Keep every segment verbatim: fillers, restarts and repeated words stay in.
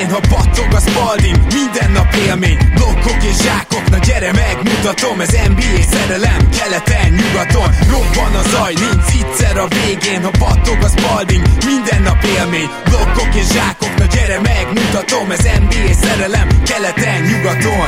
végén, ha battog a Spalding, minden nap élmény, blokkok és zsákok, na gyere megmutatom, ez en bé á szerelem, keleten, nyugaton, robban a zaj, nincs egyszer a végén, ha battog a Spalding, minden nap élmény, blokkok és zsákok, na gyere megmutatom, ez en bé á szerelem, keleten, nyugaton.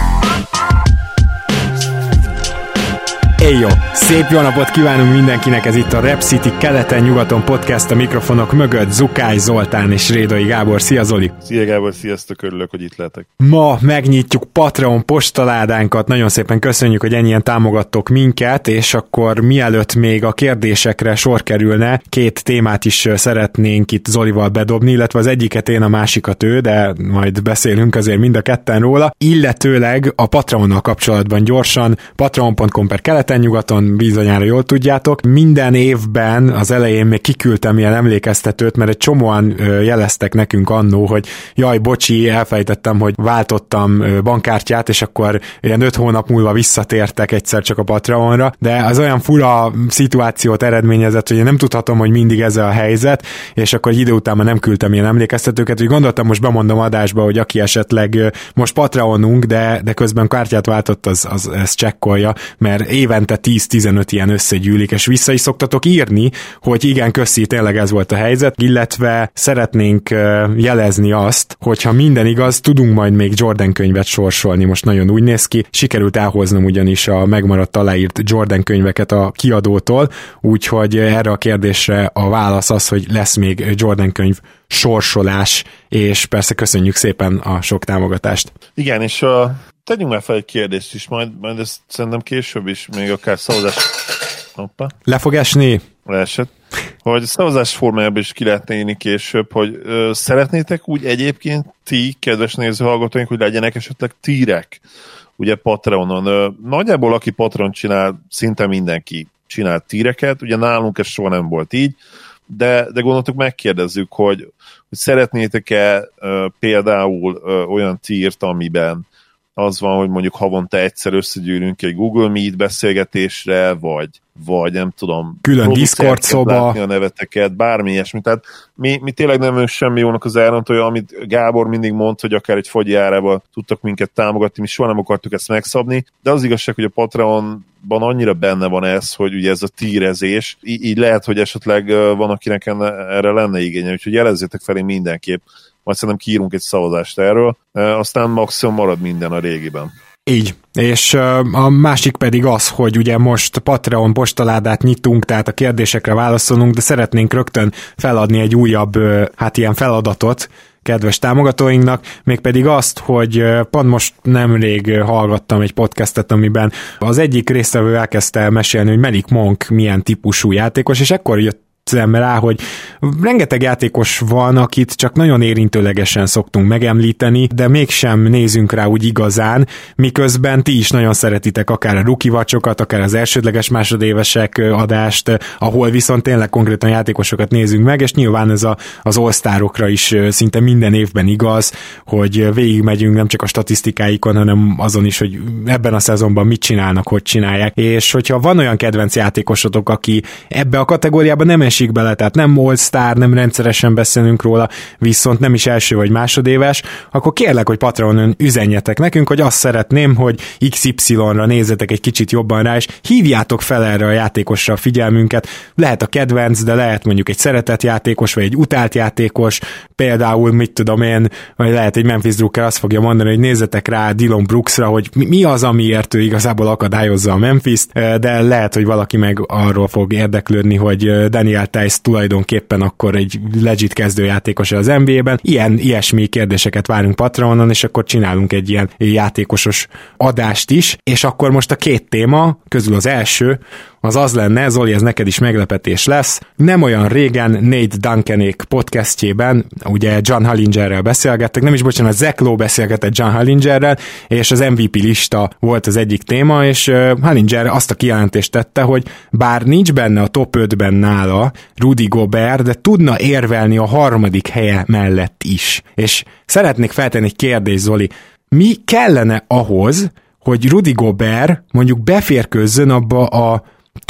Éjjó! Szép jó napot kívánunk mindenkinek, ez itt a Rap City keleten-nyugaton podcast, a mikrofonok mögött Zukály Zoltán és Rédai Gábor. Szia Zoli! Szia Gábor, sziasztok, örülök, hogy itt lehetek. Ma megnyitjuk Patreon postaládánkat, nagyon szépen köszönjük, hogy ennyien támogattok minket, és akkor mielőtt még a kérdésekre sor kerülne, két témát is szeretnénk itt Zolival bedobni, illetve az egyiket én, a másikat ő, de majd beszélünk azért mind a ketten róla, illetőleg a Patreonnal kapcsolatban gyorsan, patreon pont com per keleten nyugaton, bizonyára jól tudjátok. Minden évben az elején még kiküldtem ilyen emlékeztetőt, mert egy csomóan jeleztek nekünk annó, hogy jaj, bocsi, elfejtettem, hogy váltottam bankkártyát, és akkor ilyen öt hónap múlva visszatértek egyszer csak a Patreonra, de az olyan fura szituációt eredményezett, hogy én nem tudhatom, hogy mindig ez a helyzet, és akkor egy idő után már nem küldtem ilyen emlékeztetőket, hogy gondoltam, most bemondom adásba, hogy aki esetleg most Patreonunk, de, de közben kártyát váltott, az, az ezt csekkolja, mert évente tíz-tizenöt ilyen összegyűlik, és vissza is szoktatok írni, hogy igen, köszi, tényleg ez volt a helyzet, illetve szeretnénk jelezni azt, hogyha minden igaz, tudunk majd még Jordan könyvet sorsolni, most nagyon úgy néz ki, sikerült elhoznom ugyanis a megmaradt aláírt Jordan könyveket a kiadótól, úgyhogy erre a kérdésre a válasz az, hogy lesz még Jordan könyv sorsolás, és persze köszönjük szépen a sok támogatást. Igen, és a tegyünk már fel egy kérdést is, majd, majd ezt szerintem később is, még akár szavazás... Hoppa. Le fog esni? Leesett. Hogy szavazás formájában is ki lehetne írni később, hogy ö, szeretnétek úgy egyébként ti, kedves nézőhallgatóink, hogy legyenek esetleg tírek, ugye Patreonon. Ö, nagyjából aki Patreon csinál, szinte mindenki csinál tíreket, ugye nálunk ez soha nem volt így, de, de gondoltuk megkérdezzük, hogy, hogy szeretnétek-e ö, például ö, olyan tírt, amiben az van, hogy mondjuk havonta egyszer összegyűlünk egy Google Meet beszélgetésre, vagy, vagy nem tudom, külön Discord szoba, a neveteket, bármi ilyesmi. Tehát mi, mi tényleg nem vagyunk semmi jónak az árontója, amit Gábor mindig mond, hogy akár egy fogyi árában tudtak minket támogatni, mi soha nem akartuk ezt megszabni, de az igazság, hogy a Patreonban annyira benne van ez, hogy ugye ez a tírezés, így, így lehet, hogy esetleg van, akinek erre lenne igénye, úgyhogy jelezzétek felé mindenképp, majd szerintem kiírunk egy szavazást erről, aztán maximum marad minden a régiben. Így, és a másik pedig az, hogy ugye most Patreon postaládát nyitunk, tehát a kérdésekre válaszolunk, de szeretnénk rögtön feladni egy újabb, hát ilyen feladatot kedves támogatóinknak, mégpedig azt, hogy pont most nemrég hallgattam egy podcastet, amiben az egyik résztvevő elkezdte mesélni, hogy Melik Monk milyen típusú játékos, és ekkor jött rá, hogy rengeteg játékos van, akit csak nagyon érintőlegesen szoktunk megemlíteni, de mégsem nézünk rá úgy igazán, miközben ti is nagyon szeretitek akár a rookie watchokat, akár az elsődleges másodévesek adást, ahol viszont tényleg konkrétan játékosokat nézünk meg, és nyilván ez a, az all-starokra is szinte minden évben igaz, hogy végigmegyünk nem csak a statisztikáikon, hanem azon is, hogy ebben a szezonban mit csinálnak, hogy csinálják, és hogyha van olyan kedvenc játékosotok, aki ebbe a kategóriába nem esik bele, tehát nem all-star, nem rendszeresen beszélünk róla, viszont nem is első vagy másodéves, akkor kérlek, hogy Patreonon üzenjetek nekünk, hogy azt szeretném, hogy iksz ipszilonra nézzetek egy kicsit jobban rá, és hívjátok fel erre a játékosra a figyelmünket. Lehet a kedvenc, de lehet mondjuk egy szeretett játékos, vagy egy utált játékos, például, mit tudom én, vagy lehet egy Memphis Drucker azt fogja mondani, hogy nézzetek rá Dillon Brooksra, hogy mi az, amiért ő igazából akadályozza a Memphist, de lehet, hogy valaki meg arról fog érdeklődni, hogy Daniel Tice tulajdonképpen akkor egy legit kezdőjátékos az en bé á-ben. Ilyen, ilyesmi kérdéseket várunk Patreonon, és akkor csinálunk egy ilyen játékosos adást is, és akkor most a két téma közül az első, az az lenne, Zoli, ez neked is meglepetés lesz. Nem olyan régen Nate Duncanék podcastjében, ugye John Hollingerrel beszélgettek, nem is bocsánat, Zach Lowe beszélgetett John Hollingerrel, és az em vé pé lista volt az egyik téma, és Hollinger azt a kijelentést tette, hogy bár nincs benne a top ötben nála Rudy Gobert, de tudna érvelni a harmadik helye mellett is. És szeretnék feltenni egy kérdést, Zoli, mi kellene ahhoz, hogy Rudy Gobert mondjuk beférkőzzön abba a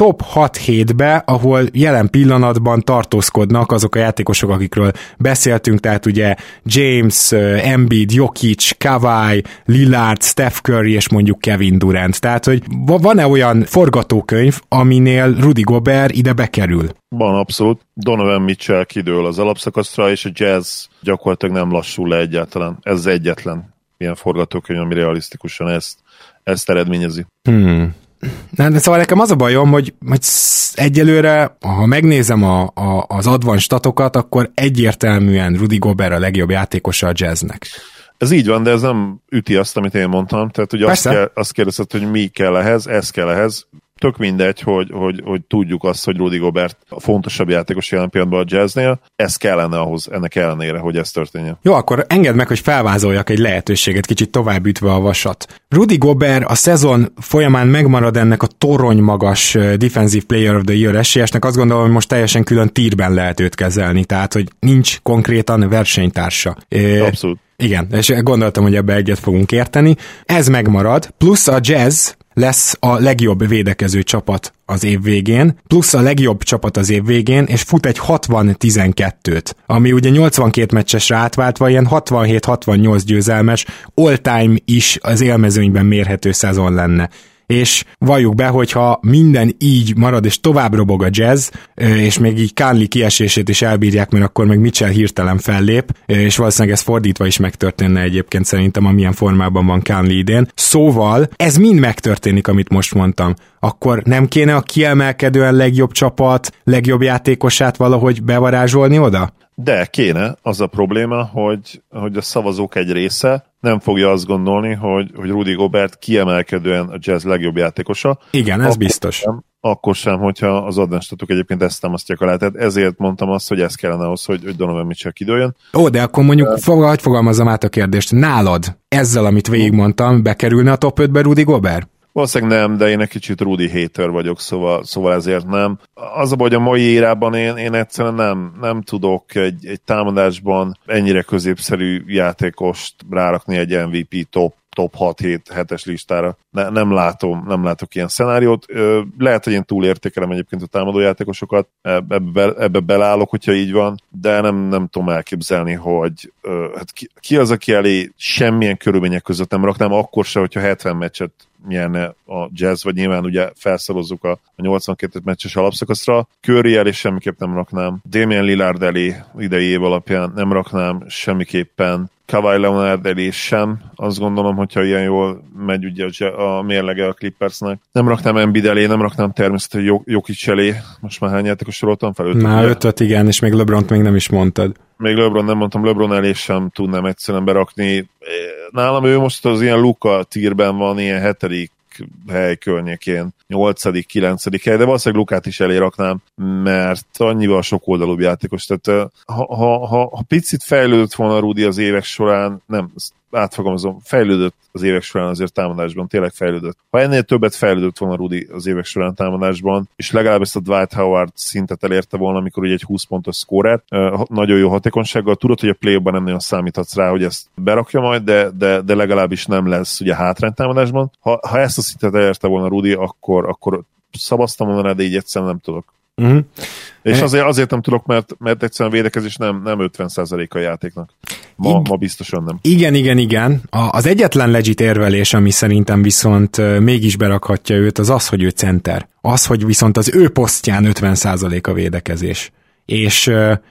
top hat hétbe, ahol jelen pillanatban tartózkodnak azok a játékosok, akikről beszéltünk, tehát ugye James, Embiid, Jokic, Kawhi, Lillard, Steph Curry és mondjuk Kevin Durant. Tehát, hogy van-e olyan forgatókönyv, aminél Rudy Gobert ide bekerül? Van, abszolút. Donovan Mitchell kidől az alapszakaszra, és a Jazz gyakorlatilag nem lassul le egyáltalán. Ez egyetlen ilyen forgatókönyv, ami realisztikusan ezt, ezt eredményezi. Hmm. Na, de szóval nekem az a bajom, hogy, hogy egyelőre, ha megnézem a, a, az advanced statokat, akkor egyértelműen Rudy Gobert a legjobb játékosa a Jazznek. Ez így van, de ez nem üti azt, amit én mondtam. Tehát ugye azt, kell, azt kérdezted, hogy mi kell ehhez, ez kell ehhez. Tök mindegy, hogy, hogy, hogy tudjuk azt, hogy Rudy Gobert a fontosabb játékos jelen pillanatban a Jazznél. Ez kellene ahhoz, ennek ellenére, hogy ez történjen. Jó, akkor engedd meg, hogy felvázoljak egy lehetőséget, kicsit tovább ütve a vasat. Rudy Gobert a szezon folyamán megmarad ennek a torony magas Defensive Player of the Year esélyesnek. Azt gondolom, hogy most teljesen külön tírben lehet őt kezelni, tehát hogy nincs konkrétan versenytársa. Abszolút. Igen, és gondoltam, hogy ebbe egyet fogunk érteni. Ez megmarad, plusz a Jazz lesz a legjobb védekező csapat az év végén, plusz a legjobb csapat az év végén, és fut egy hatvan tizenkettőt, ami ugye nyolcvankét meccsesre átváltva ilyen hatvanhét hatvannyolc győzelmes all-time is az élmezőnyben mérhető szezon lenne. És valljuk be, hogyha minden így marad, és tovább robog a Jazz, és még így Conley kiesését is elbírják, mert akkor meg Mitchell hirtelen fellép, és valószínűleg ez fordítva is megtörténne egyébként szerintem, amilyen formában van Conley idén. Szóval ez mind megtörténik, amit most mondtam. Akkor nem kéne a kiemelkedően legjobb csapat, legjobb játékosát valahogy bevarázsolni oda? De kéne, az a probléma, hogy, hogy a szavazók egy része nem fogja azt gondolni, hogy, hogy Rudy Gobert kiemelkedően a Jazz legjobb játékosa. Igen, ez akkor biztos. Sem, akkor sem, hogyha az advenstatok egyébként ezt támasztják alá. Tehát ezért mondtam azt, hogy ez kellene ahhoz, hogy, hogy Donovan Mitchell kidőljön. Ó, de akkor mondjuk, de... fog, hogy fogalmazzam át a kérdést. Nálad ezzel, amit végigmondtam, bekerülne a top ötbe Rudy Gobert? Valószínűleg nem, de én egy kicsit Rudy hater vagyok, szóval, szóval ezért nem. Az a baj, hogy a mai érában én, én egyszerűen nem, nem tudok egy, egy támadásban ennyire középszerű játékost rárakni egy em vé pé top, top hat hét hetes listára. Ne, nem látom, nem látok ilyen szenáriót. Lehet, hogy én túlértékelem egyébként a támadójátékosokat, ebbe, be, ebbe belállok, hogyha így van, de nem, nem tudom elképzelni, hogy hát ki, ki az, aki elé semmilyen körülmények között nem raknám, akkor se, hogyha hetven meccset nyerne a Jazz, vagy nyilván ugye felszorozzuk a, a nyolcvankét meccses alapszakaszra. Curry elé semmiképp nem raknám. Damian Lillard elé idei év alapján nem raknám semmiképpen. Kawhi Leonard elé sem. Azt gondolom, hogyha ilyen jól megy ugye a mérlege a Clippersnek. Nem raknám Embiid elé, nem raknám természetesen Jokic elé. Most már hány játékos soroltam fel? Ötöt, már ötöt, igen, és még LeBront még nem is mondtad. Még LeBron nem mondtam, LeBron elé sem tudnám egyszerűen berakni. Nálam ő most az ilyen Luka tírben van, ilyen hetedik hely környékén, nyolcadik, kilencedik hely, de valószínűleg Lukát is elé raknám, mert annyival sokoldalúbb játékos. Tehát ha, ha, ha, ha picit fejlődött volna Rudy az évek során, nem, átfogalmazom, fejlődött az évek során azért támadásban, tényleg fejlődött. Ha ennél többet fejlődött volna Rudy az évek során támadásban, és legalább ezt a Dwight Howard szintet elérte volna, amikor ugye egy húsz pontos szkórát, nagyon jó hatékonysággal, tudod, hogy a play-ban nem nagyon számíthatsz rá, hogy ezt berakja majd, de, de, de legalábbis nem lesz ugye hátrány támadásban. Ha, ha ezt a szintet elérte volna Rudy, akkor, akkor szavaztam volna, de így egyszerűen nem tudok. Uh-huh. És azért, azért nem tudok, mert, mert egyszerűen védekezés nem, nem ötven százalék a játéknak. Ma, I- ma biztosan nem. Igen, igen, igen. A, az egyetlen legit érvelés, ami szerintem viszont mégis berakhatja őt, az az, hogy ő center. Az, hogy viszont az ő posztján ötven százalék a védekezés. És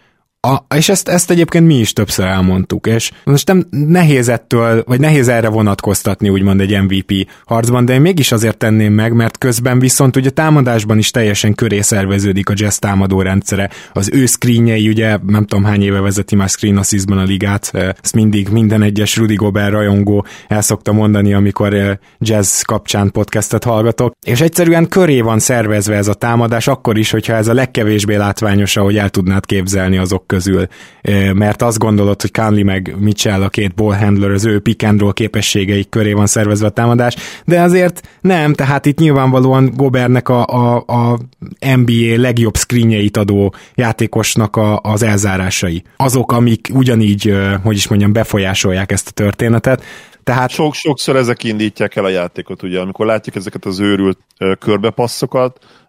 A, és ezt, ezt egyébként mi is többször elmondtuk, és most nem nehéz ettől, vagy nehéz erre vonatkoztatni úgymond egy em vé pé harcban, de én mégis azért tenném meg, mert közben viszont ugye támadásban is teljesen köré szerveződik a Jazz támadó rendszere. Az ő screenjei, ugye nem tudom hány éve vezeti már screen assistban a ligát, ezt mindig minden egyes Rudy Gobert rajongó el szokta mondani, amikor Jazz kapcsán podcastet hallgatok, és egyszerűen köré van szervezve ez a támadás, akkor is, hogyha ez a legkevésbé látványos, ahogy el tudnád képzelni azok közül, mert azt gondolod, hogy Conley meg Mitchell, a két ballhandler, az ő pick and roll képességeik köré van szervezve a támadás, de azért nem, tehát itt nyilvánvalóan Gobertnek a, a, a en bé á legjobb screenjeit adó játékosnak a, az elzárásai. Azok, amik ugyanígy, hogy is mondjam, befolyásolják ezt a történetet. Tehát... Sok, sokszor ezek indítják el a játékot, ugye, amikor látjuk ezeket az őrült körbepasszokat,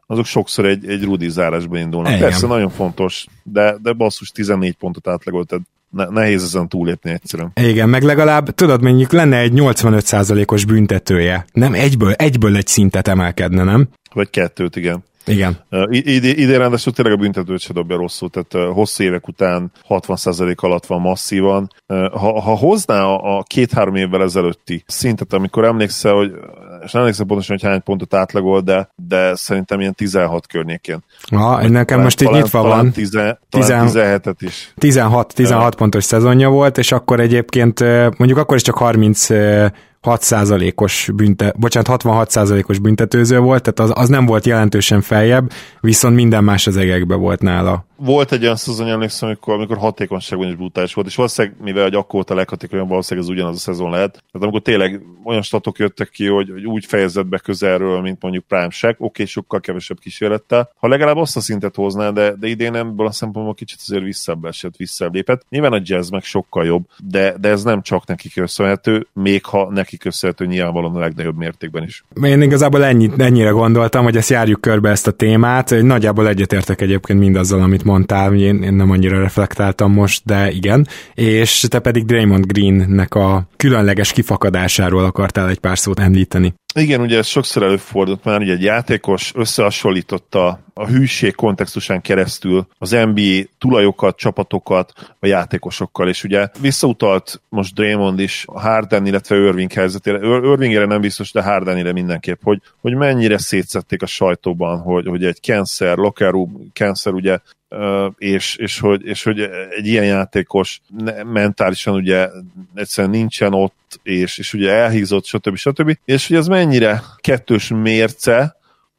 azok sokszor egy, egy rudi zárásba indulnak. Igen. Persze nagyon fontos, de, de basszus tizennégy pontot átlagolt, tehát ne, nehéz ezen túlépni egyszerűen. Igen, meg legalább, tudod, mondjuk lenne egy nyolcvanöt százalékos büntetője. Nem egyből, egyből egy szintet emelkedne, nem? Vagy kettőt, igen. Igen. Uh, id- idén ráadásul tényleg a büntetőt se dobja rosszul, tehát uh, hosszú évek után hatvan százalék alatt van masszívan. Uh, ha, ha hozná a, a két-három évvel ezelőtti szintet, amikor emlékszel, hogy és nem emlékszem pontosan, hogy hány pontot átlagol, de, de szerintem ilyen tizenhat környékén. Ha, nekem talán, most így talán, nyitva talán van. Tizen, talán tizenhetet is. tizenhat, tizenhat pontos szezonja volt, és akkor egyébként mondjuk akkor is csak harminchat százalékos bünte, bocsánat, hatvanhat százalékos büntetőző volt, tehát az, az nem volt jelentősen feljebb, viszont minden más az egekbe volt nála. Volt egy olyan szezon, emlékszem, amikor, amikor hatékonyságban is brutális volt, és valószínűleg, mivel hogy akkor volt a leghatékonyabb, valószínűleg ez ugyanaz a szezon lehet. Tehát amikor tényleg olyan statok jöttek ki, hogy, hogy úgy fejezett be közelről, mint mondjuk Prime Shaq, oké, okay, sokkal kevesebb kísérlettel. Ha legalább azt a szintet hozná, de, de idén ebből a szempontból kicsit azért visszabb esett, visszabb lépett. Nyilván a Jazz meg sokkal jobb, de, de ez nem csak neki köszönhető, még ha neki köszönhető nyilvánvalóan a legnagyobb mértékben is. Én igazából ennyi, ennyire gondoltam, hogy ezt járjuk körbe ezt a témát. Nagyjából egyetértek egyébként mindazzal, amit mondtál, én, én nem annyira reflektáltam most, de igen. És te pedig Draymond Greennek a különleges kifakadásáról akartál egy pár szót említeni. Igen, ugye ez sokszor előfordult már, ugye egy játékos összehasonlította a hűség kontextusán keresztül az en bé á tulajokat, csapatokat a játékosokkal, és ugye visszautalt most Draymond is a Harden, illetve Irving helyzetére. Irvingére nem biztos, de Hardenire mindenképp, hogy, hogy mennyire szétszették a sajtóban, hogy, hogy egy cancer, locker room cancer, ugye, Uh, és, és, hogy, és hogy egy ilyen játékos mentálisan ugye egyszerűen nincsen ott, és, és ugye elhízott, stb. stb. És hogy ez mennyire kettős mérce,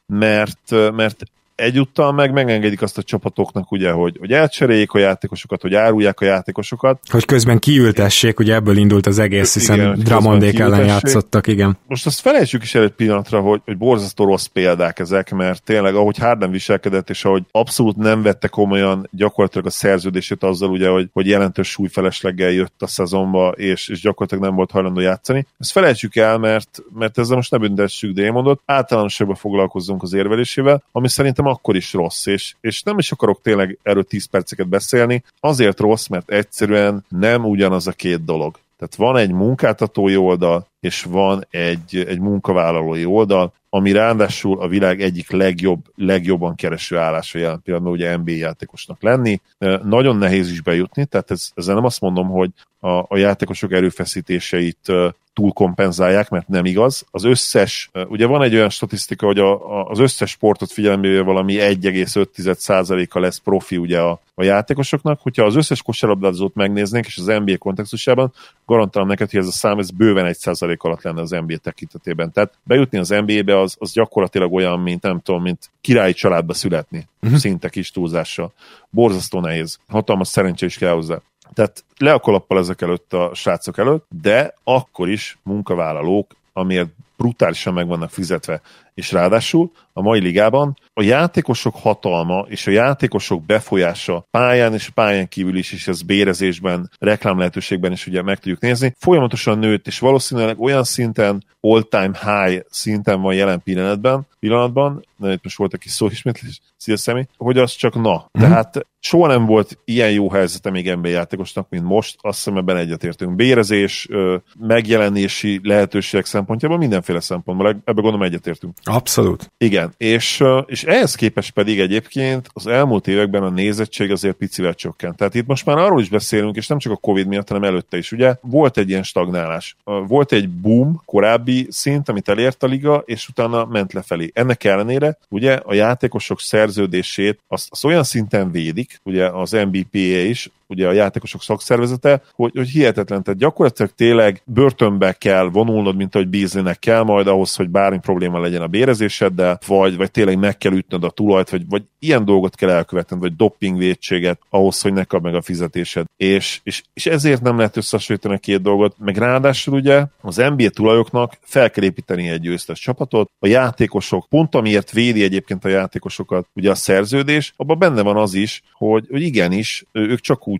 mert, mert egyúttal meg megengedik azt a csapatoknak, ugye, hogy, hogy elcseréljék a játékosokat, hogy árulják a játékosokat. Hogy közben kiültessék, ugye ebből indult az egész, hiszen igen, Drummondék ellen játszottak, igen. Most azt felejtsük is el egy pillanatra, hogy, hogy borzasztó rossz példák ezek, mert tényleg ahogy Harden viselkedett, és ahogy abszolút nem vette komolyan gyakorlatilag a szerződését azzal, ugye, hogy, hogy jelentős súlyfelesleggel jött a szezonba, és, és gyakorlatilag nem volt hajlandó játszani. Ezt felejtsük el, mert, mert ezzel most ne büntessük Draymondot, általánosságban foglalkozzunk az érvelésével, ami szerintem akkor is rossz, és, és nem is akarok tényleg erről tíz perceket beszélni, azért rossz, mert egyszerűen nem ugyanaz a két dolog. Tehát van egy munkáltatói oldal, és van egy, egy munkavállalói oldal, ami ráadásul a világ egyik legjobb, legjobban kereső állása jelen pillanatban, ugye en bé á játékosnak lenni. Nagyon nehéz is bejutni, tehát ez, ezzel nem azt mondom, hogy a, a játékosok erőfeszítéseit túlkompenzálják, mert nem igaz. Az összes, ugye van egy olyan statisztika, hogy a, a, az összes sportot figyelembe véve valami egy egész öt százaléka lesz profi ugye a, a játékosoknak. Hogyha az összes kosárlabdázót megnéznénk, és az en bé á kontextusában, garantálom neked, hogy ez a szám ez bőven egy százalék alatt lenne az en bé á tekintetében. Tehát bejutni az en bé á-be az, az gyakorlatilag olyan, mint nem tudom, mint királyi családba születni. Uh-huh. Szinte kis túlzással. Borzasztó nehéz. Hatalmas szerencsé is kell hozzá. Tehát le a kalappal ezek előtt a srácok előtt, de akkor is munkavállalók, amiért brutálisan meg vannak fizetve, és ráadásul a mai ligában a játékosok hatalma és a játékosok befolyása pályán és pályán kívül is, és ez bérezésben, reklám lehetőségben is ugye meg tudjuk nézni, folyamatosan nőtt, és valószínűleg olyan szinten, all-time high szinten van jelen pillanatban, pillanatban, na itt most volt egy kis szóismétlés, szia Szemi, hogy az csak na. Mm. Tehát soha nem volt ilyen jó helyzete még en bé á játékosnak, mint most, azt hiszem ebben egyetértünk. Bérezés, megjelenési lehetőségek szempontjából, mindenféle szempontból, ebben gondolom egyetértünk. Abszolút. Igen, és, és ehhez képest pedig egyébként az elmúlt években a nézettség azért picivel csökkent. Tehát itt most már arról is beszélünk, és nem csak a Covid miatt, hanem előtte is. Ugye volt egy ilyen stagnálás. Volt egy boom, korábbi szint, amit elért a liga, és utána ment lefelé. Ennek ellenére ugye a játékosok szerződését azt, azt olyan szinten védik, ugye az en bé pé á is, ugye a játékosok szakszervezete, hogy, hogy hihetetlen, tehát gyakorlatilag tényleg börtönbe kell vonulnod, mint ahogy Beasleynek kell majd ahhoz, hogy bármi probléma legyen a bérezéseddel, vagy, vagy tényleg meg kell ütnöd a tulajt, vagy, vagy ilyen dolgot kell elkövetned, vagy dopingvétséget ahhoz, hogy ne kap meg a fizetésed. És, és, és ezért nem lehet összehasonlítani a két dolgot, meg ráadásul ugye az en bé á tulajoknak fel kell építeni egy győztes csapatot, a játékosok, pont amiért védi egyébként a játékosokat ugye a szerződés, abban benne van az is, hogy, hogy igenis, ők csak úgy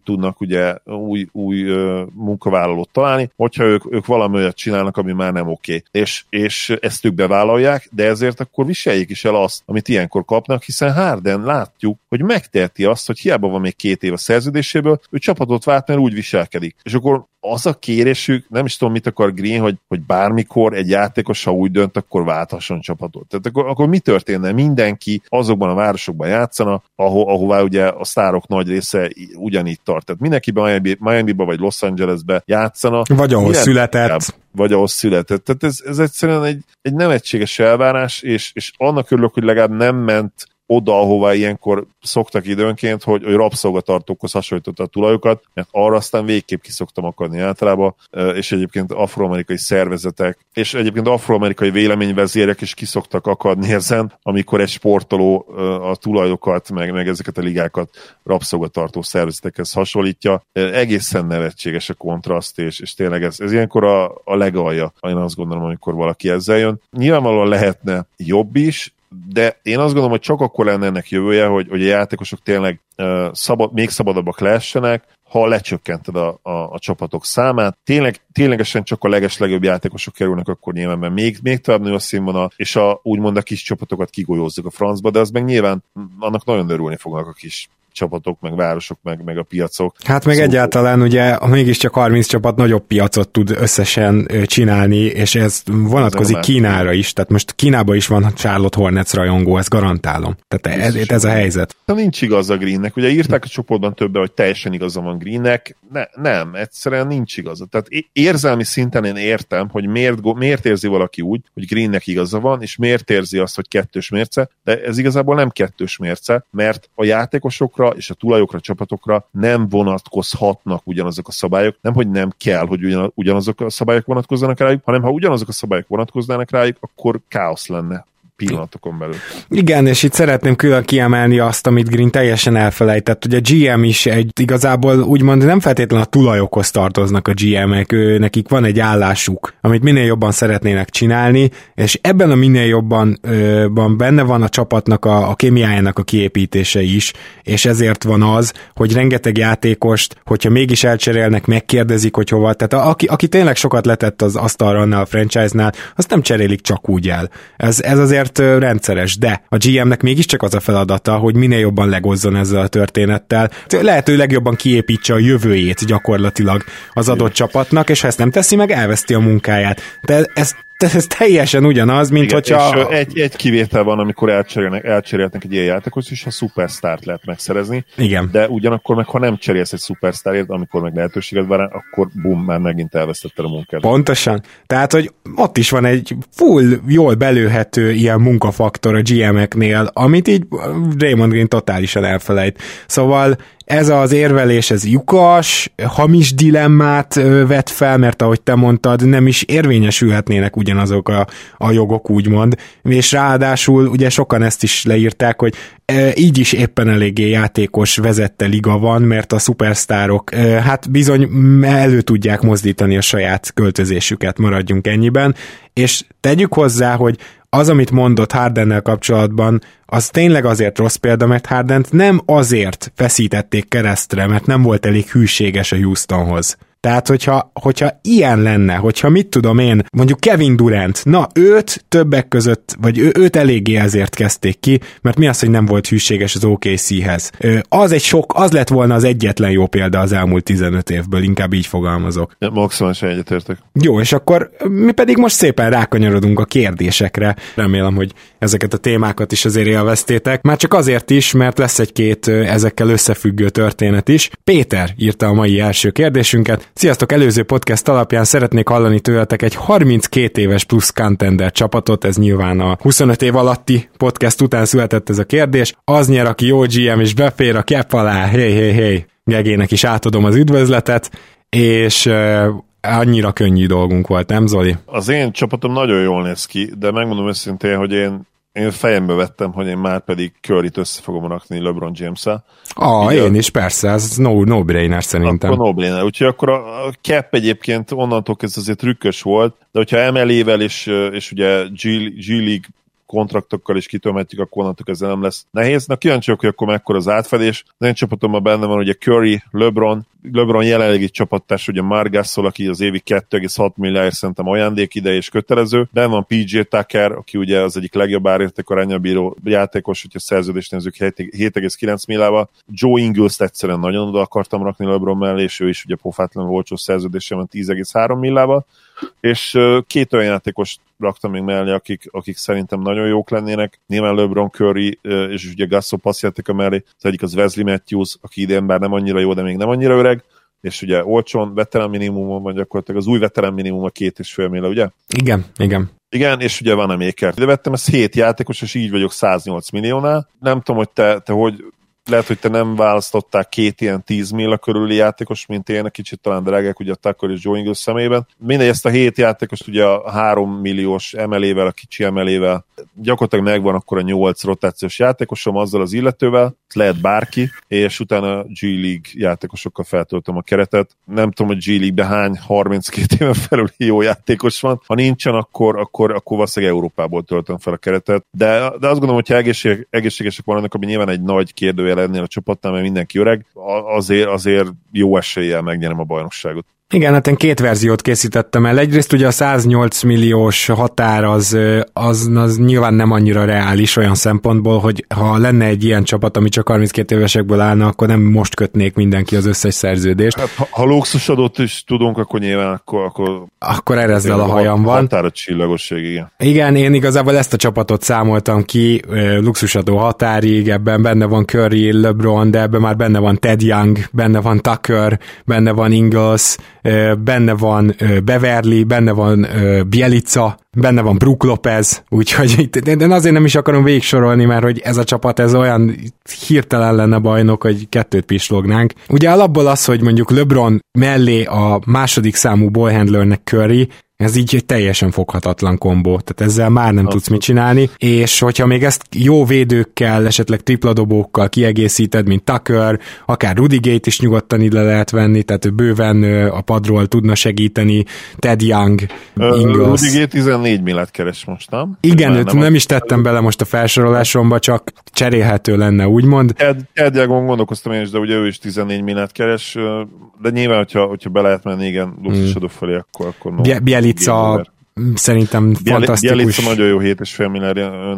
tudnak ugye új, új uh, munkavállalót találni, hogyha ők, ők valami olyat csinálnak, ami már nem oké. És, és ezt ők bevállalják, de ezért akkor viseljék is el azt, amit ilyenkor kapnak, hiszen Harden látjuk, hogy megteheti azt, hogy hiába van még két év a szerződéséből, ő csapatot vált, mert úgy viselkedik. És akkor az a kérésük, nem is tudom, mit akar Green, hogy, hogy bármikor egy játékos, ha úgy dönt, akkor válthasson csapatot. Tehát akkor, akkor mi történne? Mindenki azokban a városokban játszana, aho, ahová ugye a sztárok nagy része ugyanígy tart. Tehát mindenki Miami, Miami-ba vagy Los Angelesbe játszana. Vagy ahol született. Vagy ahol született. Tehát ez, ez egyszerűen egy, egy nem egységes elvárás, és, és annak örülök, hogy legalább nem ment oda, ahová ilyenkor szoktak időnként, hogy, hogy rabszolgatartókhoz hasonlította a tulajokat, mert arra aztán végképp ki szoktam akadni általában, és egyébként afroamerikai szervezetek, és egyébként afroamerikai véleményvezérek is ki szoktak akadni ezen, amikor egy sportoló a tulajokat, meg, meg ezeket a ligákat rabszolgatartó szervezetekhez hasonlítja. Egészen nevetséges a kontraszt, és, és tényleg ez, ez ilyenkor a, a legalja, én azt gondolom, amikor valaki ezzel jön. Nyilvánvalóan lehetne jobb is, de én azt gondolom, hogy csak akkor lenne ennek jövője, hogy, hogy a játékosok tényleg uh, szabad, még szabadabbak lehessenek, ha lecsökkented a, a, a csapatok számát. Tényleg, ténylegesen csak a legeslegjobb játékosok kerülnek, akkor nyilván még, még tovább nő a színvonal, és a, úgymond a kis csapatokat kigolyózzuk a francba, de az meg nyilván annak nagyon örülni fognak a kis csapatok, meg városok, meg, meg a piacok. Hát meg szóval egyáltalán ugye mégiscsak harminc csapat nagyobb piacot tud összesen csinálni, és ez vonatkozik ez Kínára is, tehát most Kínában is van Charlotte Hornets rajongó, ezt garantálom. Tehát ez, ez, ez a helyzet. De nincs igaz a Greennek. Ugye írták a csoportban többen, hogy teljesen igaza van Greennek. Ne, nem, egyszerűen nincs igaza. Tehát érzelmi szinten én értem, hogy miért, miért érzi valaki úgy, hogy Greennek igaza van, és miért érzi azt, hogy kettős mérce, de ez igazából nem kettős mérce, mert a játékosokra és a tulajokra, csapatokra nem vonatkozhatnak ugyanazok a szabályok, nem, hogy nem kell, hogy ugyan, ugyanazok a szabályok vonatkozzanak rájuk, hanem ha ugyanazok a szabályok vonatkoznának rájuk, akkor káosz lenne pillanatokon belül. Igen, és itt szeretném külön kiemelni azt, amit Green teljesen elfelejtett. Ugye a gé em is egy igazából úgymond nem feltétlenül a tulajokhoz tartoznak a gé emek, ő, nekik van egy állásuk, amit minél jobban szeretnének csinálni, és ebben a minél jobban ö, van, benne van a csapatnak a, a kémiájának a kiépítése is, és ezért van az, hogy rengeteg játékost, hogyha mégis elcserélnek, megkérdezik, hogy hova, tehát a, aki, aki tényleg sokat letett az asztalra annál a franchise-nál, azt nem cserélik csak úgy el. Ez, ez azért rendszeres, de a gé emnek mégiscsak az a feladata, hogy minél jobban legozzon ezzel a történettel. Lehető legjobban kiépítse a jövőjét gyakorlatilag az adott Igen. csapatnak, és ha ezt nem teszi meg, elveszti a munkáját. De ez ez teljesen ugyanaz, mint Igen, hogyha... És egy, egy kivétel van, amikor elcserélnek, elcserélnek egy ilyen játékot, és a szupersztárt lehet megszerezni. Igen. De ugyanakkor meg, ha nem cserélsz egy szupersztárért, amikor meg lehetőséged van, akkor bum, már megint elvesztetted a munkát. Pontosan. Tehát, hogy ott is van egy full, jól belőhető ilyen munkafaktor a gé emeknél, amit így Draymond Green totálisan elfelejt. Szóval ez az érvelés, ez lyukas, hamis dilemmát vet fel, mert ahogy te mondtad, nem is érvényesülhetnének ugyanazok a, a jogok, úgymond, és ráadásul ugye sokan ezt is leírták, hogy e, így is éppen eléggé játékos vezette liga van, mert a szupersztárok e, hát bizony elő tudják mozdítani a saját költözésüket, maradjunk ennyiben, és tegyük hozzá, hogy az, amit mondott Hardennel kapcsolatban, az tényleg azért rossz példa, mert Hardent nem azért feszítették keresztre, mert nem volt elég hűséges a Houstonhoz. Tehát, hogyha, hogyha ilyen lenne, hogyha mit tudom én, mondjuk Kevin Durant, na őt többek között, vagy ő, őt eléggé ezért kezdték ki, mert mi az, hogy nem volt hűséges az o ká cé-hez. Az egy sok, az lett volna az egyetlen jó példa az elmúlt tizenöt évből, inkább így fogalmazok. Ja, maximálisan egyetértek. Jó, és akkor mi pedig most szépen rákanyarodunk a kérdésekre. Remélem, hogy ezeket a témákat is azért élveztétek. Már csak azért is, mert lesz egy-két ezekkel összefüggő történet is. Péter írta a mai első kérdésünket. Sziasztok, előző podcast alapján szeretnék hallani tőletek egy harminckét éves plusz contender csapatot, ez nyilván a huszonöt év alatti podcast után született ez a kérdés. Az nyer, aki jó gé em és befér a cap alá, hey, hey, hey. Gegének is átadom az üdvözletet, és uh, annyira könnyű dolgunk volt, nem Zoli? Az én csapatom nagyon jól néz ki, de megmondom őszintén, hogy én Én fejembe vettem, hogy én már pedig Curryt össze fogom rakni LeBron James-el. Ah, én a... is, persze, ez no, no-brainer szerintem. Akkor no-brainer, úgyhogy akkor a cap egyébként onnantól kezdve azért trükkös volt, de hogyha em el é-vel és, és ugye G, G League kontraktokkal is kitömhetjük, akkor onnantól ezzel nem lesz nehéz. Na kíváncsiak, hogy akkor mekkora az átfedés. Az én csapatomban benne van ugye Curry, LeBron, LeBron jelenlegi csapattárs, ugye Marc Gasol, aki az évi két egész hat milliárd szerintem ajándék ide és kötelező. De van pé jé Tucker, aki ugye az egyik legjobb árértékarányra bíró játékos, hogyha szerződést nézzük hét egész kilenc milliával. Joe Ingles egyszerűen nagyon oda akartam rakni LeBron mellé, és ő is ugye pofátlanul olcsó szerződéssel van tíz egész három milliával. És két olyan játékost raktam még mellé, akik, akik szerintem nagyon jók lennének. Nyilván LeBron, Curry és ugye Gasol passzjátéka mellé. Az egyik az Wesley Matthews, aki idén bár nem annyira jó, de még nem annyira öreg. És ugye olcsón, veterán minimumon van gyakorlatilag, az új veterán minimum a két és fél millió, ugye? Igen, igen. Igen, és ugye van a Maker. De vettem ezt hét játékos, és így vagyok száznyolc milliónál. Nem tudom, hogy te, te hogy lehet, hogy te nem választottál két ilyen tíz millió körüli játékos, mint én, kicsit talán drágák, ugye a Tucker és Joe Ingles szemében. Mindegy, ezt a hét játékost ugye a három milliós emelével, a kicsi emelével gyakorlatilag megvan akkor a nyolc rotációs játékosom azzal az illetővel, lehet bárki, és utána G League játékosokkal feltöltöm a keretet. Nem tudom, hogy G League-ben hány harminckét éven felüli jó játékos van. Ha nincsen, akkor, akkor, akkor valószínűleg Európából töltöm fel a keretet. De, de azt gondolom, hogy ha egészség, egészségesek vannak, ami nyilván egy nagy kérdőjel ennél a csapatnál, mert mindenki öreg, azért, azért jó eséllyel megnyerem a bajnokságot. Igen, hát én két verziót készítettem el. Egyrészt ugye a száznyolc milliós határ az, az, az nyilván nem annyira reális olyan szempontból, hogy ha lenne egy ilyen csapat, ami csak harminckét évesekből állna, akkor nem most kötnék mindenki az összes szerződést. Hát, ha, ha luxusadót is tudunk, akkor nyilván akkor... Akkor, akkor erezzel a hajam van. Határa csillagosság, igen. Igen, én igazából ezt a csapatot számoltam ki, luxusadó határig, ebben benne van Curry, LeBron, de ebben már benne van Ted Young, benne van Tucker, benne van Ingles, benne van Beverly, benne van Bjelica, benne van Brook Lopez, úgyhogy itt, de azért nem is akarom végigsorolni, mert hogy ez a csapat ez olyan hirtelen lenne bajnok, hogy kettőt pislognánk. Ugye alapból az, hogy mondjuk LeBron mellé a második számú ballhandlernek Curry, ez így egy teljesen foghatatlan kombó, tehát ezzel már nem tudsz mit csinálni, és hogyha még ezt jó védőkkel, esetleg tripladobókkal kiegészíted, mint Tucker, akár Rudy Gay-t is nyugodtan ide lehet venni, tehát ő bőven a padról tudna segíteni, Ted Young, Ingles. Rudy Gay tizennégy milliárd keres most, nem? Igen, őt nem, nem is tettem bele most a felsorolásomba, csak cserélhető lenne, úgymond. Ted, Ted Youngon gondolkoztam én is, de ugye ő is tizennégy milliárd keres, de nyilván, hogyha, hogyha be lehet menni, igen, luxusodó felé, akkor... akkor no. Bjelica szerintem Biel- fantasztikus. Bjelica nagyon jó hét és fél milliárd,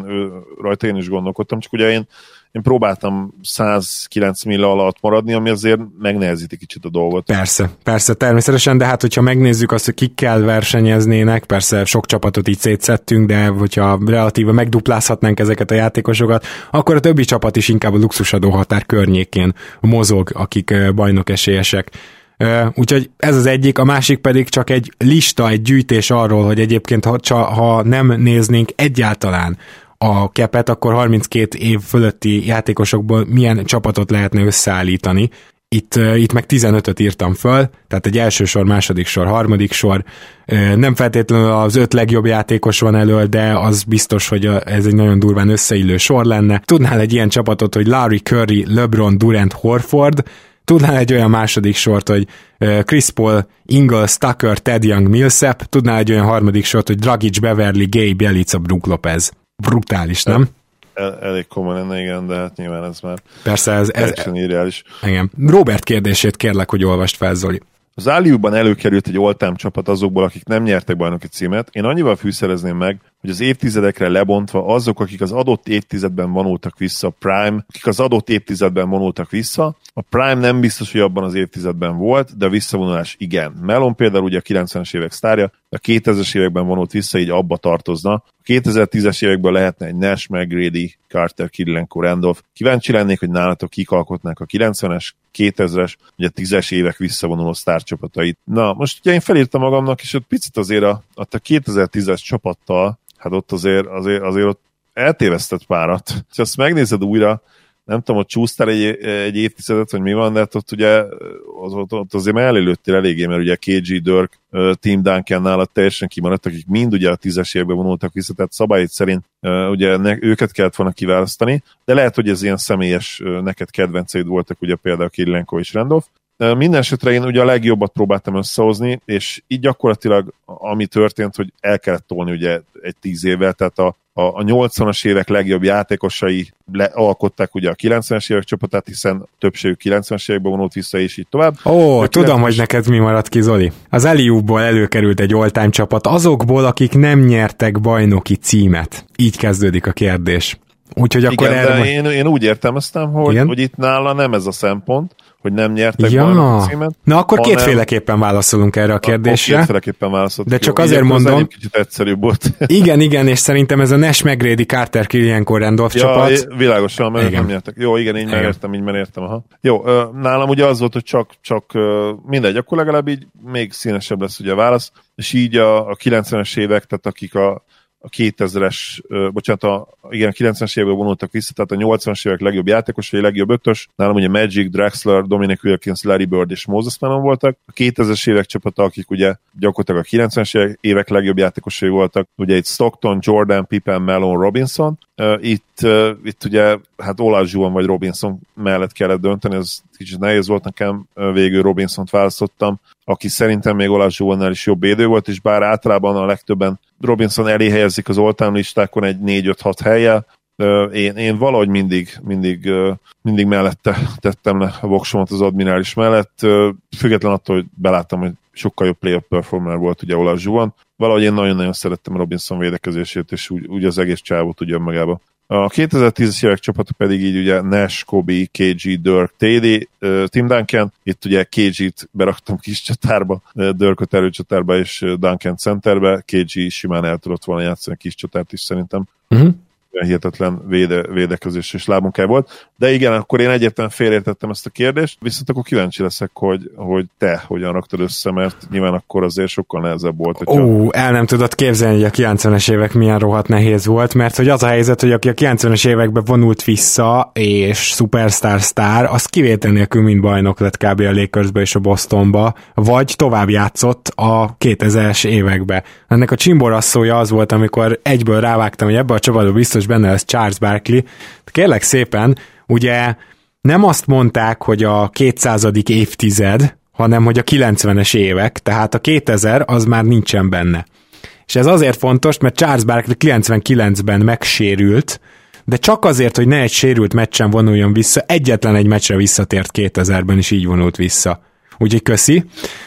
rajta én is gondolkodtam, csak ugye én, én próbáltam százkilenc millió alatt maradni, ami azért megnehezíti kicsit a dolgot. Persze, persze, természetesen, de hát hogyha megnézzük azt, hogy kikkel versenyeznének, persze sok csapatot így szétszettünk, de hogyha relatíve megduplázhatnánk ezeket a játékosokat, akkor a többi csapat is inkább a luxusadó határ környékén mozog, akik bajnok esélyesek. Uh, úgyhogy ez az egyik, a másik pedig csak egy lista, egy gyűjtés arról, hogy egyébként ha, csa, ha nem néznénk egyáltalán a capet, akkor harminckét év fölötti játékosokból milyen csapatot lehetne összeállítani. Itt, uh, itt meg tizenötöt írtam föl, tehát egy első sor, második sor, harmadik sor. Uh, nem feltétlenül az öt legjobb játékos van elől, de az biztos, hogy ez egy nagyon durván összeillő sor lenne. Tudnál egy ilyen csapatot, hogy Larry, Curry, LeBron, Durant, Horford, tudnál egy olyan második sort, hogy Chris Paul, Ingles, Tucker, Ted Young, Millsap, tudnál egy olyan harmadik sort, hogy Dragic, Beverly, Gay, Bjelica, Brook Lopez. Brutális, nem? El, elég komoly lenne, igen, de hát nyilván ez már persze ez, ez, ez irreális. Igen. Robert kérdését kérlek, hogy olvast fel, Zoli. Az Aliuban előkerült egy all-time csapat azokból, akik nem nyertek bajnoki címet. Én annyival fűszerezném meg, hogy az évtizedekre lebontva azok, akik az adott évtizedben vonultak vissza, a Prime, akik az adott évtizedben vonultak vissza, a Prime nem biztos, hogy abban az évtizedben volt, de a visszavonulás igen. Melon például ugye a kilencvenes évek sztárja, a kétezres években vonult vissza, így abba tartozna. A kétezer-tízes években lehetne egy Nash, McGrady, Carter, Kirilenko, Randolph. Kíváncsi lennék, hogy nálatok kik alkotnák a kilencvenes, kétezres, ugye a tízes évek visszavonuló sztárcsapatait. Na, most ugye én felírtam magamnak, és ott picit azért a, a kétezer-tízes csapattal, hát ott azért, azért, azért ott eltévesztett párat. Ha azt megnézed újra, nem tudom, hogy csúsztál egy, egy évtizedet, vagy mi van, de hát ott ugye az, ott, ott azért mellélőttél eléggé, mert ugye ká gé, Dirk, Tim Duncan nála teljesen kimaradtak, akik mind ugye a tízes években vonultak vissza, tehát szabályt szerint ugye ne, őket kellett volna kiválasztani, de lehet, hogy ez ilyen személyes, neked kedvenceid voltak, ugye például Kirilenko és Randolph. Minden esetre én ugye a legjobbat próbáltam összehozni, és így gyakorlatilag ami történt, hogy el kellett tolni ugye egy tíz évvel, tehát a a, a nyolcvanas évek legjobb játékosai le, alkották ugye a kilencvenes évek csapatát, hiszen többségük kilencvenes években vonult vissza, és így tovább. Ó, a tudom, kilencvenes... hogy neked mi maradt ki, Zoli. Az Eliubból előkerült egy all-time csapat, azokból, akik nem nyertek bajnoki címet. Így kezdődik a kérdés. Úgyhogy akkor igen, erre... de én, én úgy értelmeztem, hogy, hogy itt nála nem ez a szempont, hogy nem nyertek ja. bajnoki címet. Na akkor hanem... kétféleképpen válaszolunk erre a kérdésre. Kétféleképpen válaszolunk. De csak azért mondom... Az kicsit egyszerűbb volt. igen, igen, és szerintem ez a Nash, McGrady, Carter, Kirilenko, Randolph ja, csapat. Világosan, mert igen. nem nyertek. Jó, igen, így már értem, így már értem. Aha. Jó, nálam ugye az volt, hogy csak, csak mindegy, akkor legalább így még színesebb lesz ugye a válasz, és így a, a kilencvenes évek, tehát akik a a kétezres, uh, bocsánat, a, igen, a kilencvenes években vonultak vissza, tehát a nyolcvanas évek legjobb játékos, vagy legjobb ötös, nálam ugye Magic, Drexler, Dominic Wilkins, Larry Bird és Moses Malone voltak. A kétezres évek csapata, akik ugye gyakorlatilag a kilencvenes évek legjobb játékosai voltak, ugye itt Stockton, Jordan, Pippen, Malone, Robinson. Uh, itt, uh, itt ugye hát Olajuwon vagy Robinson mellett kellett dönteni, ez kicsit nehéz volt nekem, uh, végül Robinsont választottam, aki szerintem még Olajuwonnál is jobb védő volt, és bár általában a legtöbben Robinson elé helyezik az all-time listákon egy négy öt hat hellyel, én, én valahogy mindig, mindig, mindig mellette tettem le a voksomat az admirális mellett, független attól, hogy beláttam, hogy sokkal jobb playoff performer volt ugye Olajuwon. Valahogy én nagyon-nagyon szerettem Robinson védekezését, és úgy, úgy az egész csávot ugye magába. A kétezer-tízes évek csapata pedig így ugye Nash, Kobe, ká gé, Dirk, té dé, Tim Duncan, itt ugye ká gét beraktam kis csatárba, Dirköt erőcsatárba és Duncan centerbe, ká gé simán el tudott volna játszani a kis csatárt is szerintem. Uh-huh. Hihetetlen véde, védekezés és lábmunkája volt. De igen, akkor én egyértelműen félreértettem ezt a kérdést, viszont akkor kíváncsi leszek, hogy, hogy te hogyan raktad össze, mert nyilván akkor azért sokkal nehezebb volt. Ó, oh, el nem tudod képzelni, hogy a kilencvenes évek milyen rohadt nehéz volt, mert hogy az a helyzet, hogy aki a kilencvenes években vonult vissza, és superstar sztár, az kivétel nélkül mind bajnok lett kb. A Lakersbe és a Bostonba, vagy tovább játszott a kétezres évekbe. Ennek a csimborasszója az volt, amikor egyből rávágtam, hogy ebbe a csapatban biztos benne lesz Charles Barkley. Kérlek szépen, ugye nem azt mondták, hogy a kétszázadik évtized, hanem hogy a kilencvenes évek, tehát a kétezer az már nincsen benne. És ez azért fontos, mert Charles Barkley kilencvenkilencben megsérült, de csak azért, hogy ne egy sérült meccsen vonuljon vissza, egyetlen egy meccsre visszatért kétezerben, és így vonult vissza. Úgyhogy köszi.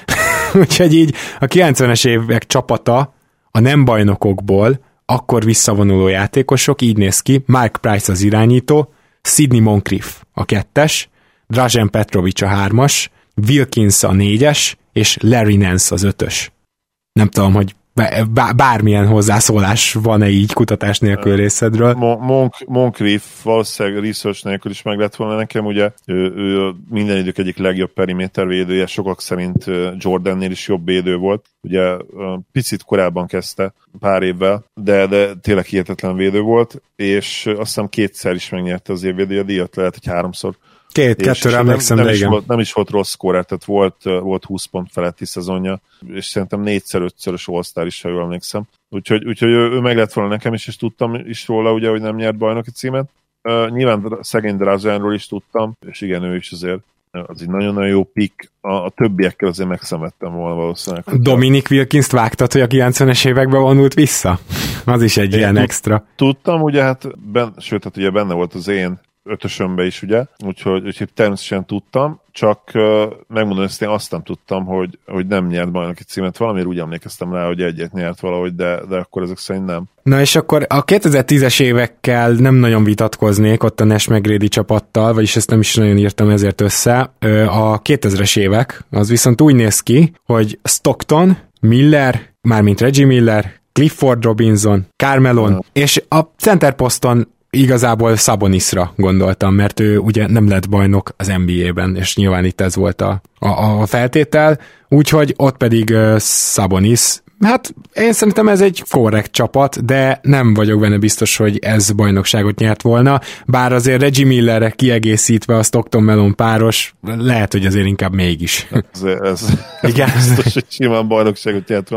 Úgyhogy így a kilencvenes évek csapata a nem bajnokokból akkor visszavonuló játékosok, így néz ki, Mark Price az irányító, Sidney Moncrief a kettes, Dražen Petrovic a hármas, Wilkins a négyes, és Larry Nance az ötös. Nem tudom, hogy bármilyen hozzászólás van-e így kutatás nélkül részedről. Monk, Moncrief valószínűleg research nélkül is meg lett volna nekem, ugye ő, ő minden idők egyik legjobb perimétervédője, sokak szerint Jordannél is jobb védő volt, ugye picit korábban kezdte, pár évvel, de, de tényleg hihetetlen védő volt, és azt hiszem kétszer is megnyerte az évvédője díjat, lehet, hogy háromszor. Két, kettőre emlékszem, nem, de nem igen. Is volt, nem is volt rossz scorer, tehát volt, volt húsz pont feletti szezonja, és szerintem négyszer-ötszörös All-Star is, ha jól emlékszem. Úgyhogy, úgyhogy ő, ő meg lett volna nekem is, és tudtam is róla, ugye, hogy nem nyert bajnoki címet. Uh, nyilván szegény Dražanról is tudtam, és igen, ő is azért az egy nagyon-nagyon jó pick. A, a többiekkel azért megszemettem volna valószínűleg. Dominic Wilkins-t vágtad, hogy a kilencvenes években vonult vissza? Az is egy én ilyen tud, extra. Tudtam, ugye, hát, ben, sőt, hát ugye benne volt az én ötösömbe is, ugye, úgyhogy, úgyhogy természetesen tudtam, csak uh, megmondom, hogy én azt nem tudtam, hogy, hogy nem nyert bajnoki címet, valamiért úgy emlékeztem rá, hogy egyet nyert valahogy, de, de akkor ezek szerint nem. Na és akkor a kétezer-tízes évekkel nem nagyon vitatkoznék ott a Nash McGrady csapattal, vagyis ezt nem is nagyon írtam ezért össze. A kétezres évek, az viszont úgy néz ki, hogy Stockton, Miller, mármint Reggie Miller, Clifford Robinson, Carmelo, ja. És a center poszton igazából Sabonisra gondoltam, mert ő ugye nem lett bajnok az en bé á-ben, és nyilván itt ez volt a, a, a feltétel, úgyhogy ott pedig uh, Sabonis. Hát én szerintem ez egy korrekt csapat, de nem vagyok benne biztos, hogy ez bajnokságot nyert volna, bár azért Reggie Millerre kiegészítve a Stockton Melon páros, lehet, hogy azért inkább mégis. Ez, ez, ez biztos, hogy simán bajnokságot nyert volna.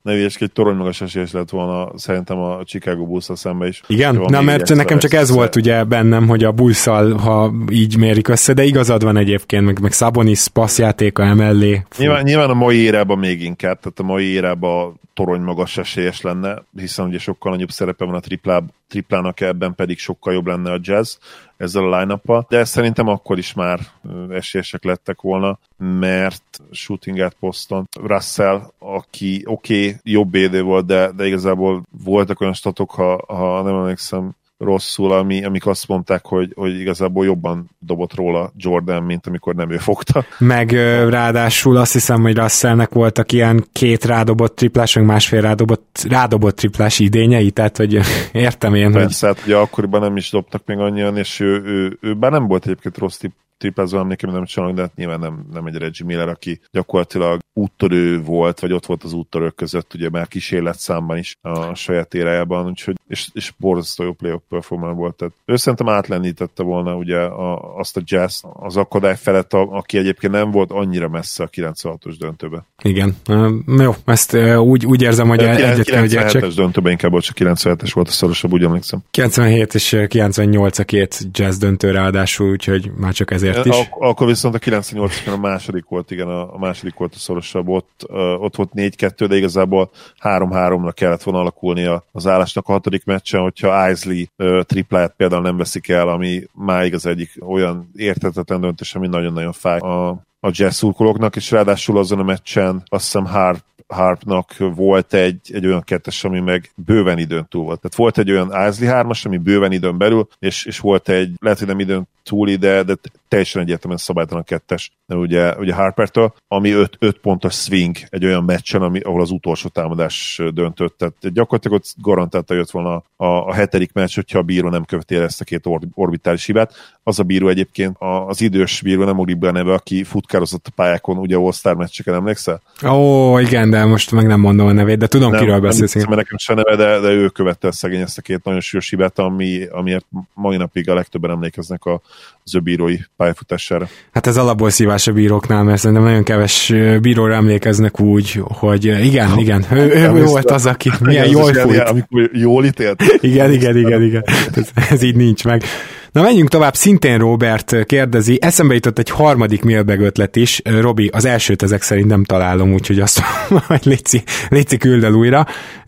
ne egy torony magas esélyes lett volna szerintem a Chicago Bulls-szal szembe is. Igen? Na, mert nekem csak ez volt ugye bennem, hogy a Bulls-szal, ha így mérik össze, de igazad van egyébként, meg, meg Sabonis passzjátéka emellé. Nyilván, nyilván a mai érában még inkább, tehát a mai érában torony magas esélyes lenne, hiszen ugye sokkal nagyobb szerepe van a triplá, triplának, ebben pedig sokkal jobb lenne a Jazz ezzel a line-uppal, de szerintem akkor is már esélyesek lettek volna, mert shooting guard poszton Russell, aki oké, okay, jobb védő volt, de, de igazából voltak olyan statok, ha, ha nem emlékszem rosszul, ami, amik azt mondták, hogy, hogy igazából jobban dobott róla Jordan, mint amikor nem ő fogta. Meg ráadásul azt hiszem, hogy Russellnek voltak ilyen két rádobott triplás, meg másfél rádobott, rádobott triplás idényei, tehát hogy értem én. Persze, hogy... hát ugye akkoriban nem is dobtak még annyian, és ő, ő, ő bár nem volt egyébként rossz triplázó, emlékem, nem csinálok, de hát nyilván nem, nem egy Reggie Miller, aki gyakorlatilag úttörő volt, vagy ott volt az úttörők között, ugye már kísérlet számban is a saját érájában, úgyhogy, és, és borzasztó jó playoff performer volt. Tehát ő szerintem átlendítette volna ugye a, azt a Jazz az akadály felett, a, aki egyébként nem volt annyira messze a kilencvenhatos döntőbe. Igen. Uh, jó, ezt uh, úgy, úgy érzem, hogy egyet kell, hogy értsek. kilencvenhetes döntőben inkább volt, csak kilencvenhetes volt a szorosabb, úgy emlékszem. kilencvenhét és kilencvennyolc a két Jazz döntő ráadásul, úgyhogy már csak ezért is. Ak- akkor viszont a kilencvennyolcasban a második volt, igen, a, a második volt a szorosabb, ott, uh, ott volt négy kettő, de igazából három-háromra kellett volna alakulnia az állásnak a hatodik meccsen, hogyha Isley uh, tripláját például nem veszik el, ami máig az egyik olyan érthetetlen döntés, ami nagyon-nagyon fáj a, a Jazz szurkolóknak, és ráadásul azon a meccsen azt hiszem Harp Harpnak volt egy, egy olyan kettes, ami meg bőven időn túl volt. Tehát volt egy olyan Isley hármas, ami bőven időn belül, és, és volt egy, lehet, hogy nem időn túli, de, de teljesen egyértelműen szabálytalan kettes, ugye, ugye Harpertől, ami öt, öt pontos swing egy olyan meccsen, ami, ahol az utolsó támadás döntött. Tehát gyakorlatilag ott garantálta jött volna a, a hetedik meccs, hogyha a bíró nem követi el ezt a két or, orbitális hibát. Az a bíró egyébként, az idős bíró, nem ugrik be a neve, aki futkározott a pályákon, ugye All-Star meccseken, emlékszel? Ó, igen, de most meg nem mondom a nevét, de tudom, nem, kiről beszélsz. Nem, nekem sem neve, de, de ő követte szegény ezt a két nagyon súlyos hibát, ami, amiért mai napig a legtöbben emlékeznek a, az ő bírói pályafutására. Hát ez alapból szívás a bíróknál, mert szerintem nagyon keves bíróra emlékeznek úgy, hogy igen, ha, igen, ő, ő, ő volt az, aki milyen jól fújt. Amikor jól ítélt. Igen, igen, igen, igen. Ez, ez így nincs meg. Na menjünk tovább, szintén Robert kérdezi, eszembe jutott egy harmadik mailbag ötlet is, Robi, az elsőt ezek szerint nem találom, úgyhogy azt majd létszi, létszi küld el újra.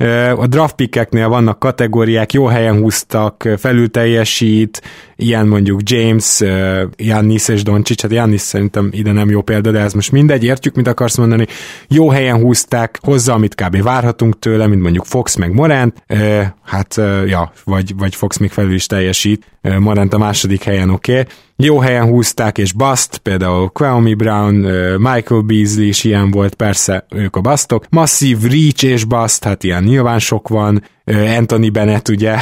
A draft pickeknél vannak kategóriák, jó helyen húztak, felül teljesít, ilyen mondjuk James, Giannis és Doncic, hát Giannis szerintem ide nem jó példa, de ez most mindegy, értjük, mit akarsz mondani. Jó helyen húzták, hozzá, amit kb. Várhatunk tőle, mint mondjuk Fox meg Morant, hát ja, vagy, vagy Fox még felül is teljesít, Morant a második helyen oké. Okay. Jó helyen húzták, és bust, például Kwame Brown, Michael Beasley is ilyen volt, persze ők a bustok. Masszív reach és bust, hát ilyen nyilván sok van. Anthony Bennett ugye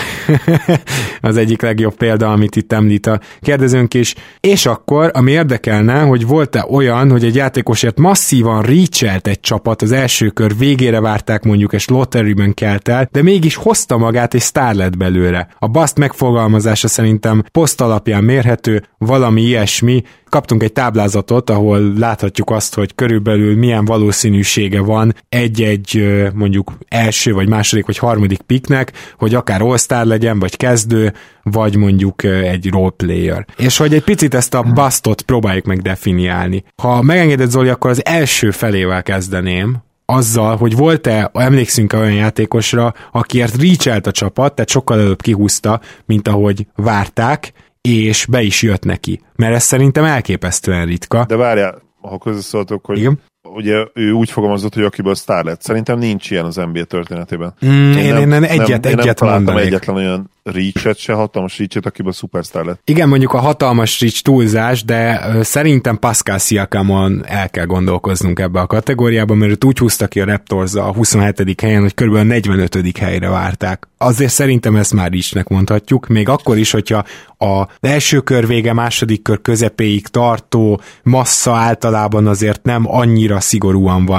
az egyik legjobb példa, amit itt említ a kérdezőnk is. És akkor, ami érdekelne, hogy volt-e olyan, hogy egy játékosért masszívan reachelt egy csapat, az első kör végére várták mondjuk, és lotteryben kelt el, de mégis hozta magát, és sztár lett belőle. A bust megfogalmazása szerintem poszt alapján mérhető, valami ilyesmi. Kaptunk egy táblázatot, ahol láthatjuk azt, hogy körülbelül milyen valószínűsége van egy-egy mondjuk első, vagy második, vagy harmadik picknek, hogy akár all-star legyen, vagy kezdő, vagy mondjuk egy roleplayer. És hogy egy picit ezt a bustot próbáljuk meg definiálni. Ha megengeded, Zoli, akkor az első felével kezdeném, azzal, hogy volt-e, emlékszünk olyan játékosra, akiért reachelt a csapat, tehát sokkal előbb kihúzta, mint ahogy várták, és be is jött neki. Mert ez szerintem elképesztően ritka. De várjál, ha közösszóltok, hogy igen? Ugye ő úgy fogalmazott, hogy akiből sztár lett. Szerintem nincs ilyen az en bé á történetében. Mm, én, én, én, nem, egyet, nem, egyet én nem mondanék. egyetlen olyan reach-et se, hatalmas reach-et, akiből szupersztár lett. Igen, mondjuk a hatalmas reach túlzás, de uh, szerintem Pascal Siakamon el kell gondolkoznunk ebbe a kategóriába, mert őt úgy húzta ki a Raptors a huszonhetedik helyen, hogy körülbelül negyvenötödik helyre várták. Azért szerintem ezt már reachnek mondhatjuk, még akkor is, hogyha az első kör vége, második kör közepéig tartó massza általában azért nem annyira szigorúan van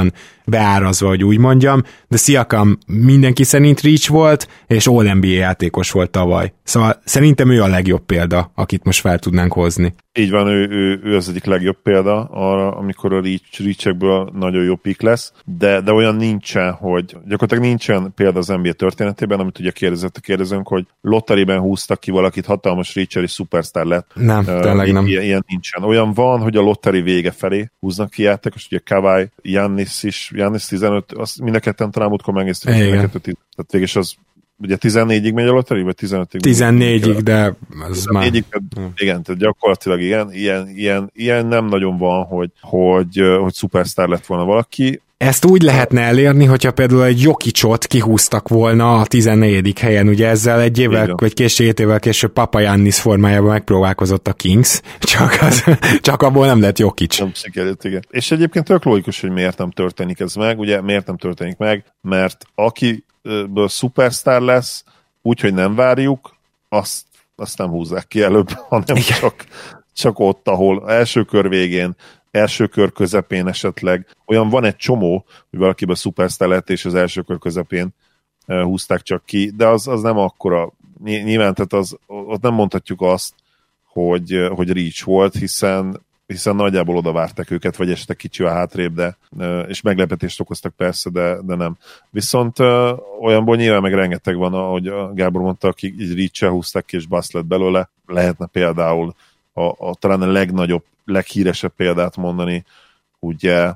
beárazva, hogy úgy mondjam, de Siakam mindenki szerint reach volt, és All-en bé á játékos volt tavaly. Szóval szerintem ő a legjobb példa, akit most fel tudnánk hozni. Így van, ő, ő, ő az egyik legjobb példa arra, amikor a reach, reach-ekből nagyon jó pick lesz, de, de olyan nincsen, hogy gyakorlatilag nincsen példa az en bé á történetében, amit ugye kérdezett a kérdezőnk, hogy lotteriben húztak ki valakit, hatalmas reacher és szupersztár lett. Nem, uh, tényleg nem. Ilyen, ilyen nincsen. Olyan van, hogy a lotteri vége felé húznak ki játékos, ugye Kawhi, Giannis is, Giannis tizenöt, azt mind a ketten talán múltkor megnéztük, mind a kettő, tehát végig az ugye tizennégyig megy a lotteri, vagy tizenötig? tizennégyig, de az tizennégyig, már... Igen, tehát gyakorlatilag igen, ilyen, ilyen, ilyen nem nagyon van, hogy, hogy, hogy szupersztár lett volna valaki. Ezt úgy lehetne elérni, hogyha például egy Jokicot kihúztak volna a tizennegyedik helyen, ugye ezzel egy évvel, igen. vagy később évvel később Papa Giannis formájában megpróbálkozott a Kings, csak, az, csak abból nem lett Jokic. Nem sikerült, igen. És egyébként tök logikus, hogy miért nem történik ez meg, ugye miért nem történik meg, mert akiből szupersztár lesz, úgyhogy nem várjuk, azt, azt nem húzzák ki előbb, hanem csak, csak ott, ahol első kör végén, első kör közepén esetleg. Olyan van egy csomó, hogy valakiben szupersztár lett, és az első kör közepén húzták csak ki, de az, az nem akkora. Nyilván, tehát az, ott nem mondhatjuk azt, hogy, hogy reach volt, hiszen, hiszen nagyjából oda várták őket, vagy esetleg kicsivel hátrébb, de, és meglepetést okoztak persze, de, de nem. Viszont olyanból nyilván meg rengeteg van, ahogy Gábor mondta, akik így reach-el húzták ki, és bassz lett belőle. Lehetne például a, a, talán a legnagyobb, leghíresebb példát mondani, ugye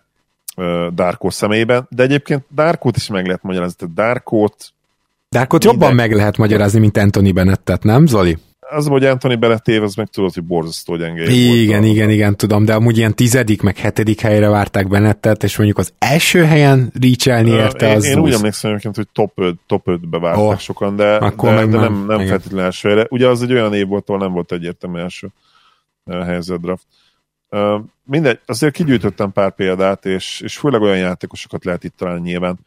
Darko személyében, de egyébként Darkót is meg lehet magyarázni, tehát Darkót Darkót minden... jobban meg lehet magyarázni, mint Anthony Bennettet, nem, Zoli? Az, hogy Anthony Bennett év, az meg tudod, hogy borzasztó gyenge. Igen, volt, igen, a... igen, tudom, de amúgy ilyen tizedik, meg hetedik helyre várták Bennettet, és mondjuk az első helyen reach-elni érte, az... Én, én úgy emlékszem egyébként, hogy top öt, top ötbe várták oh, sokan, de, de, de nem, nem, nem feltétlenül első helyre. Ugye az egy olyan év volt, ahol nem volt egyértelmű első helyzet draft. Uh, mindegy, azért kigyűjtöttem pár példát, és, és főleg olyan játékosokat lehet itt találni nyilván,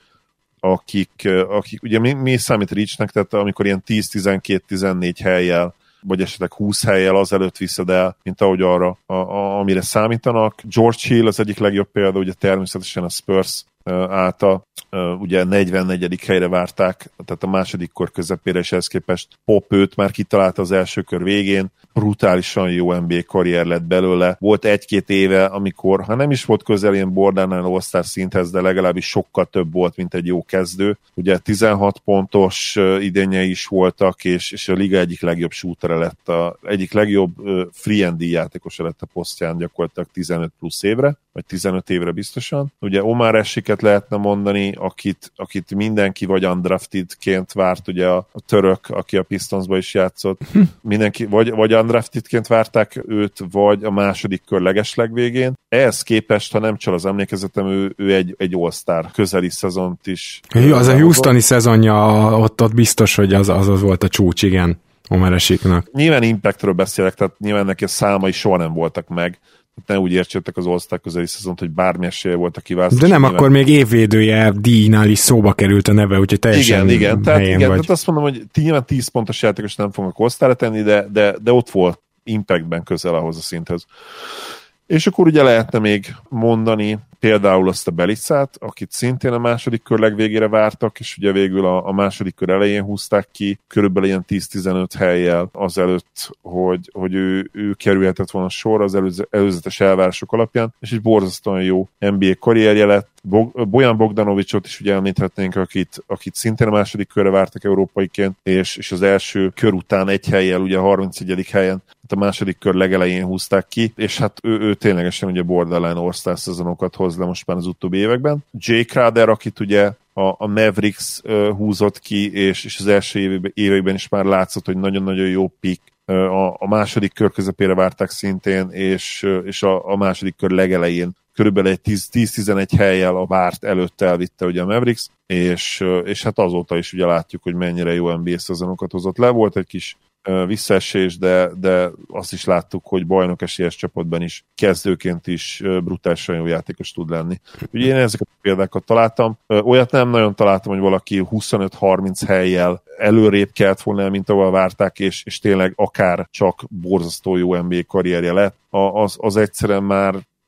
akik, akik ugye mi, mi számít reachnek, tehát amikor ilyen tíz, tizenkét, tizennégy helyjel, vagy esetleg húsz helyjel azelőtt viszed el, mint ahogy arra, a, a, amire számítanak. George Hill az egyik legjobb példa, ugye természetesen a Spurs uh, által, uh, ugye negyvennegyedik helyre várták, tehát a második kor közepére, és ehhez képest Pop őt már kitalálta az első kör végén, brutálisan jó en bé á karrier lett belőle. Volt egy-két éve, amikor, ha nem is volt közel ilyen borderline All-Star szinthez, de legalábbis sokkal több volt, mint egy jó kezdő. Ugye tizenhat pontos idényei is voltak, és, és a liga egyik legjobb shootere lett, a, egyik legjobb uh, free and D játékosa lett a posztján gyakorlatilag tizenöt plusz évre, vagy tizenöt évre biztosan. Ugye Omar Esiket lehetne mondani, akit, akit mindenki vagy undraftedként várt, ugye a, a török, aki a Pistonsba is játszott. Mindenki, vagy, vagy undraftedként várták őt, vagy a második kör legesleg végén. Ehhez képest, ha nem csal az emlékezetem, ő, ő egy, egy all-star közeli szezont is. Hű, az a Houstoni szezonja, ott, ott biztos, hogy az, az, az volt a csúcs, igen, Omar Esiknak. Nyilván impactről beszélek, tehát nyilván neki a számai soha nem voltak meg. Ne úgy értsétek az All-Star közeli szezont, hogy bármi esélye volt a kiválasztás. De nem, nyilván... akkor még évvédője díjnál is szóba került a neve, úgyhogy teljesen igen, igen, tehát, igen, vagy. Tehát azt mondom, hogy nyilván tíz pontos játékos nem fognak All-Starra tenni, de, de, de ott volt impactben közel ahhoz a szinthez. És akkor ugye lehetne még mondani például azt a Belicát, akit szintén a második kör legvégére vártak, és ugye végül a, a második kör elején húzták ki, körülbelül ilyen tíz-tizenöt helyjel azelőtt, hogy, hogy ő, ő kerülhetett volna sorra az előz, előzetes elvárások alapján, és egy borzasztóan jó en bé á karrierje lett. Bojan Bogdanovicsot is ugye említhetnénk, akit, akit szintén a második körre vártak európaiként, és, és az első kör után egy helyjel, ugye a harmincegyedik helyen, a második kör legelején húzták ki, és hát ő, ő ténylegesen ugye borderline All-Star szezonokat hoz le most már az utóbbi években. Jay Crowder, akit ugye a, a Mavericks uh, húzott ki, és, és az első években, években is már látszott, hogy nagyon-nagyon jó pick. Uh, a, a második kör közepére várták szintén, és, uh, és a, a második kör legelején körülbelül egy tíz-tizenegy hellyel a várt előtt elvitte ugye a Mavericks, és, uh, és hát azóta is ugye látjuk, hogy mennyire jó en bé á szezonokat hozott le. Volt egy kis visszaesés, de, de azt is láttuk, hogy bajnok esélyes csapatban is kezdőként is brutálisan jó játékos tud lenni. Ugye én ezeket a példákat találtam. Olyat nem nagyon találtam, hogy valaki huszonöt-harminc hellyel előrébb kelt volna, mint ahol várták, és, és tényleg akár csak borzasztó jó en bé á karrierje lett. Az, az egyszerűen már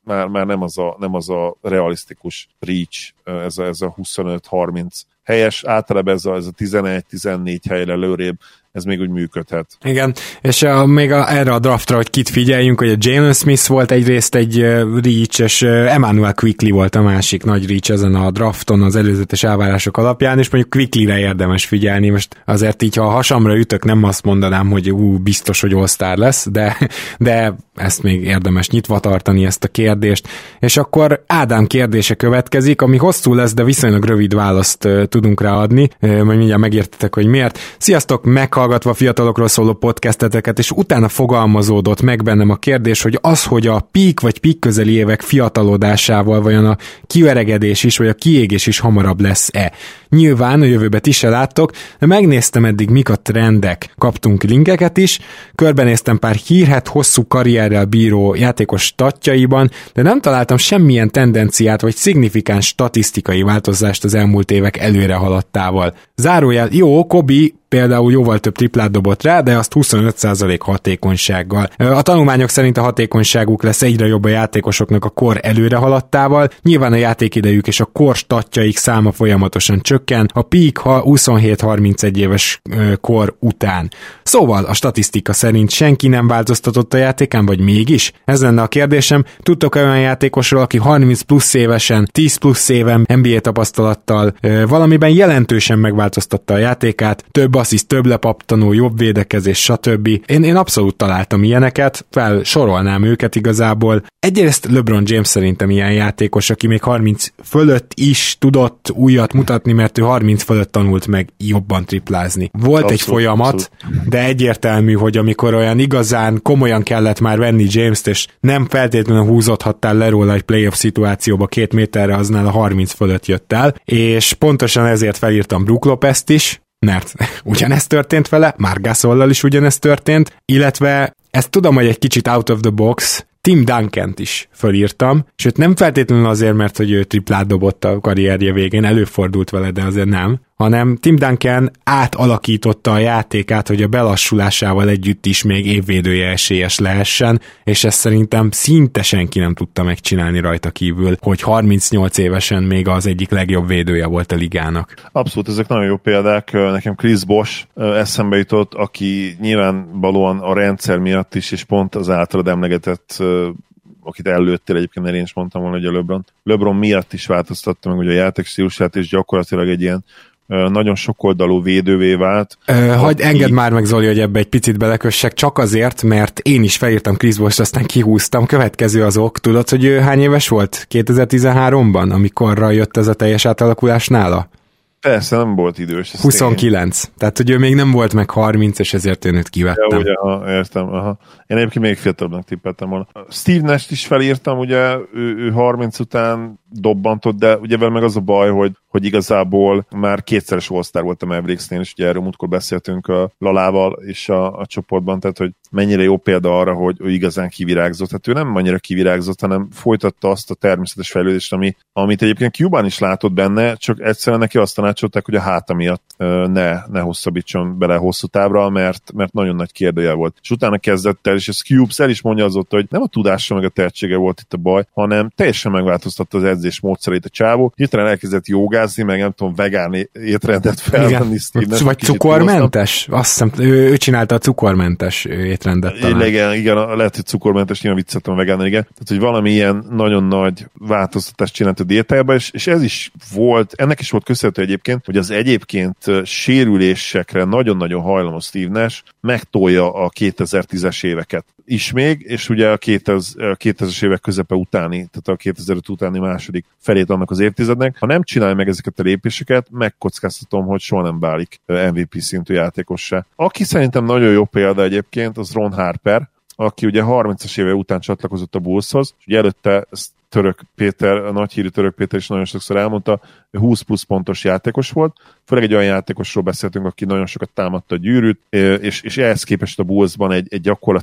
már, már nem, az a, nem az a realisztikus reach, ez a, ez a huszonöt harminc helyes, általában ez a, ez a tizenegy tizennégy helyre lőrébb, ez még úgy működhet. Igen, és a, még a, erre a draftra, hogy kit figyeljünk, hogy a Jalen Smith volt egyrészt egy uh, reach, és uh, Emmanuel Quickley volt a másik nagy reach ezen a drafton az előzetes elvárások alapján, és mondjuk Quickleyre érdemes figyelni. Most azért így, ha a hasamra ütök, nem azt mondanám, hogy ú, biztos, hogy all-star lesz, de, de ezt még érdemes nyitva tartani, ezt a kérdést. És akkor Ádám kérdése következik, ami hosszú lesz, de viszonylag rövid választ uh, tudunk rá adni. Uh, majd mindjárt megértitek, hogy miért. Sziasztok, meghallgatva a fiatalokról szóló podcasteteket, és utána fogalmazódott meg bennem a kérdés, hogy az, hogy a peak vagy peak közeli évek fiatalodásával vajon a kiöregedés is, vagy a kiégés is hamarabb lesz-e. Nyilván a jövőben ti se láttok, de megnéztem eddig, mik a trendek. Kaptunk linkeket is, körbenéztem pár hírhet hosszú karrierrel bíró játékos statjaiban, de nem találtam semmilyen tendenciát vagy szignifikáns statisztikai változást az elmúlt évek előre haladtával. Zárójel, jó, Kobi például jóval több triplát dobott rá, de azt huszonöt százalék hatékonysággal. A tanulmányok szerint a hatékonyságuk lesz egyre jobb a játékosoknak a kor előre haladtával, nyilván a játékidejük és a kor statjaik száma folyamatosan csökken, a peak huszonhét harmincegy éves kor után. Szóval a statisztika szerint senki nem változtatott a játékán, vagy mégis? Ez lenne a kérdésem. Tudtok olyan játékosról, aki harminc plusz évesen, tíz plusz éven en bé á tapasztalattal valamiben jelentősen megváltoztatta a játékát, több assziszt, több lepattanó, jobb védekezés, stb. Én, én abszolút találtam ilyeneket, felsorolnám őket igazából. Egyrészt LeBron James szerintem ilyen játékos, aki még harminc fölött is tudott újat mutatni, mert ő harminc fölött tanult meg jobban triplázni. Volt abszolút, egy folyamat, abszolút. De egyértelmű, hogy amikor olyan igazán komolyan kellett már venni James-t, és nem feltétlenül húzódhattál le róla egy playoff szituációba két méterre, aznál a harminc fölött jött el, és pontosan ezért felírtam Brook Lopez-t is, mert ugyanezt történt vele, Marc Gasollal is ugyanezt történt, illetve ezt tudom, hogy egy kicsit out of the box, Tim Duncant is fölírtam, sőt nem feltétlenül azért, mert hogy ő triplát dobott a karrierje végén, előfordult vele, de azért nem, hanem Tim Duncan átalakította a játékát, hogy a belassulásával együtt is még évvédője esélyes lehessen, és ezt szerintem szinte senki nem tudta megcsinálni rajta kívül, hogy harmincnyolc évesen még az egyik legjobb védője volt a ligának. Abszolút, ezek nagyon jó példák. Nekem Chris Bosh eszembe jutott, aki nyilvánvalóan a rendszer miatt is, és pont az általad emlegetett, akit előttél egyébként, mert én is mondtam volna, hogy a LeBron. LeBron miatt is változtatta meg ugye a játék stílusát, és gyakorlatilag egy ilyen nagyon sokoldalú védővé vált. Hagy engedd már meg, Zoli, hogy ebbe egy picit belekössek, csak azért, mert én is felírtam Chris Bosh, aztán kihúztam. Következő az ok, tudod, hogy ő hány éves volt kétezer-tizenháromban, amikorra jött ez a teljes átalakulás nála? Persze, nem volt idős. huszonkilenc. Én. Tehát, hogy ő még nem volt meg harminc, és ezért én őt kivettem. Ja, ugye, aha, értem. Aha. Én egyébként még fiatalabbnak tippeltem volna. Steve Nash-t is felírtam, ugye, ő, ő harminc után dobbantott, de ugye vele meg az a baj, hogy, hogy igazából már kétszeres All-Star volt a Mavericksnél, és ugye erről múltkor beszéltünk a Lalával és a, a csoportban, tehát hogy mennyire jó példa arra, hogy ő igazán kivirágzott. Hát ő nem annyira kivirágzott, hanem folytatta azt a természetes fejlődést, ami, amit egyébként Cuban is látott benne, csak egyszerűen neki azt tanácsolták, hogy a háta miatt ne, ne hosszabbítson bele hosszú távra, mert, mert nagyon nagy kérdőjel volt. És utána kezdett el, és ez Cubes el is mondja az ott, hogy nem a tudása meg a tehetsége volt itt a baj, hanem teljesen megváltoztatta az edzés módszerét a csávó. Hirtelen elkezdett jogázni, meg nem tudom, vegán étrendet felvenni. Vagy cukormentes? Azt hiszem, ő, ő csinálta a cukormentes étrendet talán. Igen, igen, lehet, hogy cukormentes, nyilván vicceltem a vegán, igen. Tehát, hogy valami ilyen nagyon nagy változtatást csinált a diétájában, és, és ez is volt, ennek is volt köszönhető egyébként, hogy az egyébként sérülésekre nagyon-nagyon hajlamos Steve Nash megtolja a kétezer-tízes éveket is még, és ugye a kétezres évek közepe utáni, tehát a kétezer-öt utáni második felét annak az évtizednek. Ha nem csinálja meg ezeket a lépéseket, megkockáztatom, hogy soha nem válik em vé pé szintű játékossá. Aki szerintem nagyon jó példa egyébként, az Ron Harper, aki ugye harmincas éve után csatlakozott a Bullshoz, és ugye előtte ezt Török Péter, a nagyhírű Török Péter is nagyon sokszor elmondta, húsz plusz pontos játékos volt, főleg egy olyan játékosról beszéltünk, aki nagyon sokat támadta a gyűrűt, és, és ehhez képest a Bullsban egy, egy gyakorlatilag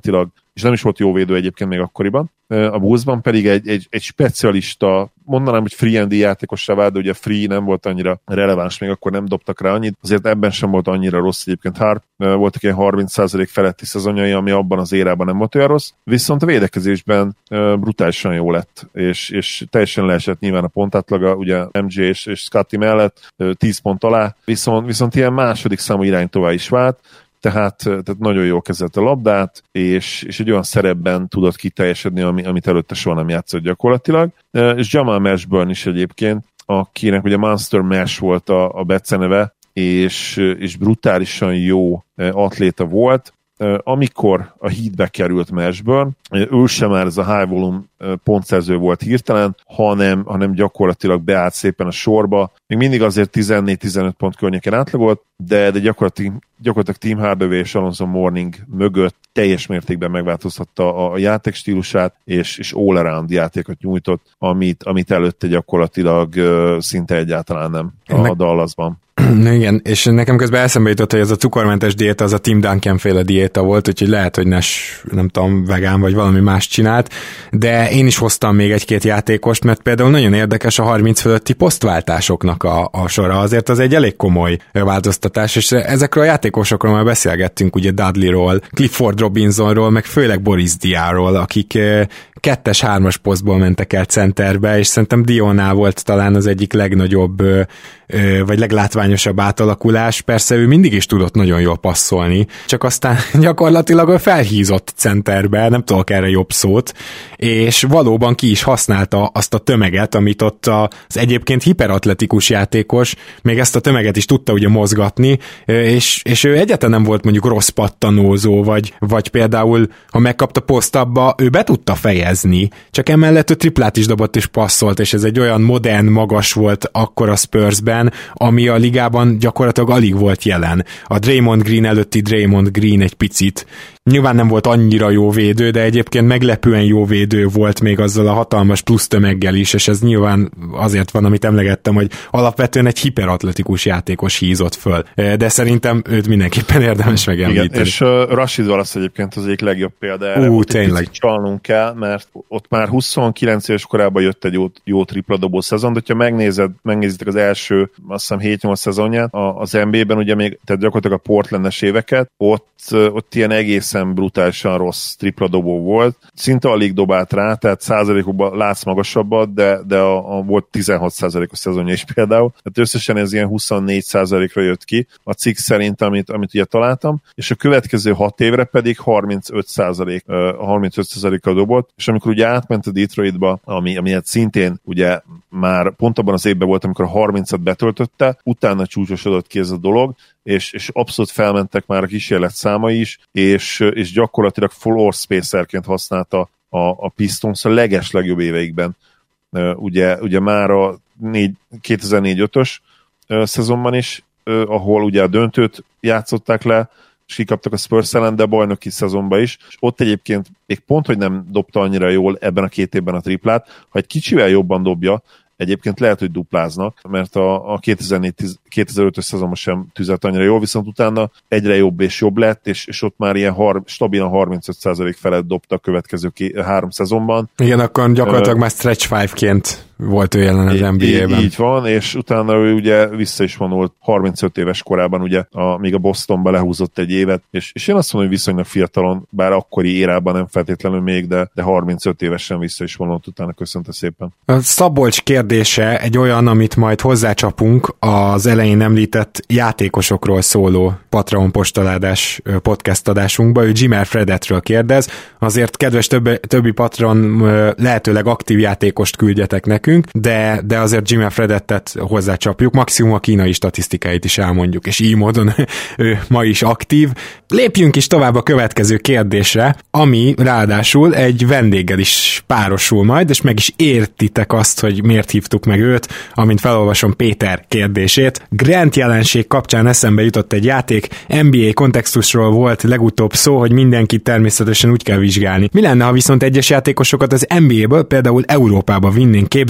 és nem is volt jó védő egyébként még akkoriban. A Bullsban pedig egy, egy, egy specialista, mondanám, hogy free and D játékossá vált, de ugye free nem volt annyira releváns, még akkor nem dobtak rá annyit, azért ebben sem volt annyira rossz egyébként. Harp voltak ilyen harminc százalék feletti szezonjai, ami abban az érában nem volt olyan rossz, viszont a védekezésben brutálisan jó lett, és, és teljesen leesett nyilván a pontátlaga, ugye em jé és, és Scotty mellett tíz pont alá, viszont, viszont ilyen második számú iránytóvá is vált, Tehát, tehát nagyon jól kezelte a labdát, és, és egy olyan szerepben tudott kiteljesedni, ami, amit előtte soha nem játszott gyakorlatilag. És Jamal Mashburn is egyébként, akinek ugye Monster Mash volt a, a beceneve, és, és brutálisan jó atléta volt. Amikor a Heatbe került Mashburn, ő sem már ez a high volume pontszerző volt hirtelen, hanem, hanem gyakorlatilag beállt szépen a sorba. Még mindig azért tizennégy-tizenöt pont környéken átlagolt, de, de gyakorlatilag, gyakorlatilag Tim Hardaway és Alonzo Mourning mögött teljes mértékben megváltoztatta a, a játékstílusát, és, és all-around játékot nyújtott, amit, amit előtte gyakorlatilag uh, szinte egyáltalán nem a Dallasban. Igen, és nekem közben eszembe jutott, hogy ez a cukormentes diéta az a Tim Duncan féle diéta volt, úgyhogy lehet, hogy Nash, nem tudom, vegán vagy valami más csinált, de én is hoztam még egy-két játékost, mert például nagyon érdekes a harminc fölötti posztváltásoknak a, a sora, azért az egy elég komoly változtatás, és ezekről a játékosokról már beszélgettünk, ugye Dudleyról, Clifford Robinsonról, meg főleg Boris Diawról, akik kettes-hármas posztból mentek el centerbe, és szerintem Dionnál volt talán az egyik legnagyobb vagy leglátványosabb átalakulás. Persze ő mindig is tudott nagyon jól passzolni, csak aztán gyakorlatilag felhízott centerbe, nem tudok erre jobb szót, és valóban ki is használta azt a tömeget, amit ott az egyébként hiperatletikus játékos, még ezt a tömeget is tudta ugye mozgatni, és, és ő egyáltalán nem volt mondjuk rossz pattanózó, vagy, vagy például, ha megkapta posztabba, ő be tudta fejezni, csak emellett ő triplát is dobott és passzolt, és ez egy olyan modern, magas volt akkor a Spursben, ami a ligában gyakorlatilag alig volt jelen. A Draymond Green előtti Draymond Green egy picit. Nyilván nem volt annyira jó védő, de egyébként meglepően jó védő volt még azzal a hatalmas plusz tömeggel is, és ez nyilván azért van, amit emlegettem, hogy alapvetően egy hiperatletikus játékos hízott föl. De szerintem őt mindenképpen érdemes megemlíteni. Igen, és uh, Rashid Wallace egyébként az egyik legjobb példa erre. Ú, tényleg. Csalnunk kell, mert ott már huszonkilenc éves korában jött egy jó, jó tripla dobó szezon, de ha megnézed, megnézitek az első, azt hiszem hét-nyolc szezonját az en bé á-ben, ugye még, tehát gyakorlatilag a Portlandes éveket, ott, ott ilyen egészen brutálisan rossz tripla dobó volt. Szinte alig dobált rá, tehát százalékokban látsz magasabbat, de, de a, a volt tizenhat százalékos szezonja is például. Tehát összesen ez ilyen huszonnégy százalékra jött ki a cikk szerint, amit, amit ugye találtam, és a következő hat évre pedig harmincöt százalék, harmincöt százalékkal dobott, és amikor ugye átment a Detroitba, ami, ami hát szintén ugye már pont abban az évben volt, amikor a harmincat betöltötte, utána csúcsosodott ki ez a dolog, és, és abszolút felmentek már a kísérlet számai is, és, és gyakorlatilag floor spacerként használta a, a Pistons a leges legjobb éveikben. Ugye, ugye már a kétezer-négy-ötös szezonban is, ahol ugye a döntőt játszották le, és kikaptak a Spurs ellen, de a bajnoki szezonban is, és ott egyébként még pont, hogy nem dobta annyira jól ebben a két évben a triplát, ha egy kicsivel jobban dobja, egyébként lehet, hogy dupláznak, mert a, a kétezer-négy-kétezer-ötös szezonban sem tüzelt annyira jól, viszont utána egyre jobb és jobb lett, és, és ott már ilyen har, stabilan harmincöt százalék felett dobta a következő ké, három szezonban. Igen, akkor gyakorlatilag uh, már stretch five-ként volt ő jelen az en bé á-ben. Így, így van, és utána ő ugye vissza is vonult harmincöt éves korában, ugye a, még a Bostonba lehúzott egy évet, és, és én azt mondom, hogy viszonylag fiatalon, bár akkori érában nem feltétlenül még, de, de harmincöt évesen vissza is vonult, utána köszönte szépen. A Szabolcs kérdése egy olyan, amit majd hozzácsapunk az elején említett játékosokról szóló Patreon postaládás podcast adásunkba. Ő Jimmer Fredetről kérdez, azért kedves többi, többi Patreon lehetőleg aktív játékost küldjetek nekünk, de, de azért Jimmer Fredettet hozzácsapjuk, maximum a kínai statisztikáit is elmondjuk, és így módon ő ma is aktív. Lépjünk is tovább a következő kérdésre, ami ráadásul egy vendéggel is párosul majd, és meg is értitek azt, hogy miért hívtuk meg őt, amint felolvasom Péter kérdését. Grant jelenség kapcsán eszembe jutott egy játék, en bé á kontextusról volt legutóbb szó, hogy mindenkit természetesen úgy kell vizsgálni. Mi lenne, ha viszont egyes játékosokat az en bé á-ből például Európába vinnénk képzelni,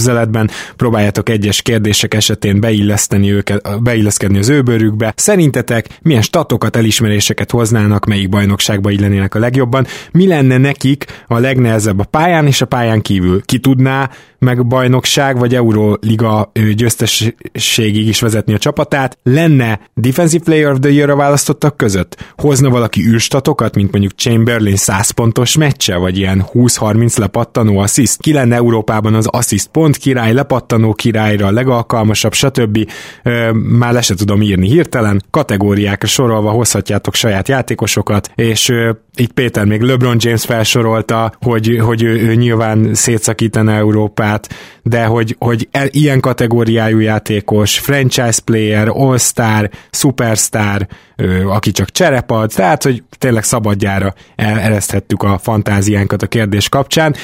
képzeletben, próbáljátok egyes kérdések esetén beilleszteni őket, beilleszkedni az őbőrükbe. Szerintetek milyen statokat, elismeréseket hoznának, melyik bajnokságba illenének a legjobban? Mi lenne nekik a legnehezebb a pályán és a pályán kívül? Ki tudná meg bajnokság vagy Euroliga győztességig is vezetni a csapatát? Lenne Defensive Player of the Year-ra választottak között? Hozna valaki űrstatokat, mint mondjuk Chamberlain száz pontos meccse, vagy ilyen húsz-harminc lepattanó assziszt? Ki lenne Európában az assziszt pont király, lepattanó királyra, legalkalmasabb, stb. Már le se tudom írni hirtelen. Kategóriákra sorolva hozhatjátok saját játékosokat, és így Péter még LeBron James felsorolta, hogy, hogy ő, ő nyilván szétszakítana Európát, de hogy, hogy el, ilyen kategóriájú játékos, franchise player, all-star, superstar, ő, aki csak cserepad, tehát, hogy tényleg szabadjára ereszthettük a fantáziánkat a kérdés kapcsán,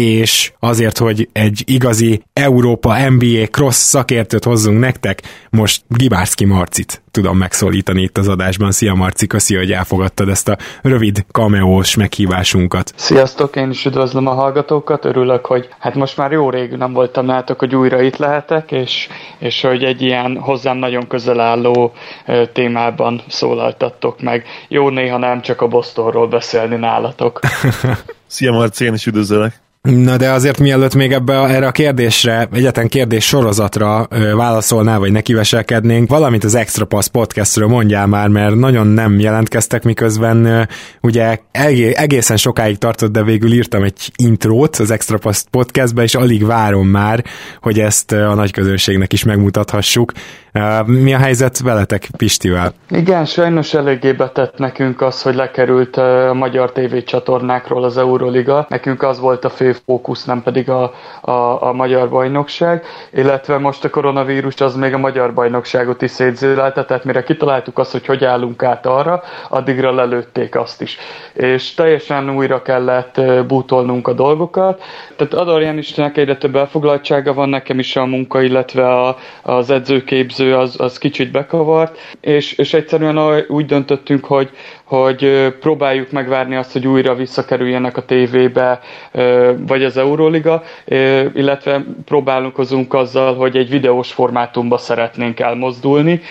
és azért, hogy egy igazi Európa en bé á cross szakértőt hozzunk nektek, most Gibárszki Marcit tudom megszólítani itt az adásban. Szia Marci, köszi, hogy elfogadtad ezt a rövid cameós meghívásunkat. Sziasztok, én is üdvözlöm a hallgatókat, örülök, hogy hát most már jó rég nem voltam nálatok, hogy újra itt lehetek, és, és hogy egy ilyen hozzám nagyon közel álló témában szólaltattok meg. Jó néha nem csak a Bostonról beszélni nálatok. Szia Marci, én is üdvözlök. Na de azért mielőtt még ebbe a, erre a kérdésre, egyetlen kérdés sorozatra ö, válaszolnál, vagy nekiveselkednénk, valamint az Extra Pass podcastről mondjál már, mert nagyon nem jelentkeztek, miközben ö, ugye egé- egészen sokáig tartott, de végül írtam egy intrót az Extra Pass podcastbe, és alig várom már, hogy ezt a nagy közönségnek is megmutathassuk. Mi a helyzet veletek Pistivel? Igen, sajnos eléggé betett nekünk az, hogy lekerült a magyar tévécsatornákról az Euroliga. Nekünk az volt a fő fókusz, nem pedig a, a, a magyar bajnokság, illetve most a koronavírus az még a magyar bajnokságot is szétzélelte, tehát mire kitaláltuk azt, hogy hogy állunk át arra, addigra lelőtték azt is. És teljesen újra kellett bútolnunk a dolgokat. Tehát Ador Jánosnak egyre több elfoglaltsága van, nekem is a munka, illetve a, az edzőképző Az, az kicsit bekavart, és, és egyszerűen úgy döntöttünk, hogy, hogy próbáljuk megvárni azt, hogy újra visszakerüljenek a tévébe, vagy az Euroliga, illetve próbálkozunk azzal, hogy egy videós formátumba szeretnénk elmozdulni.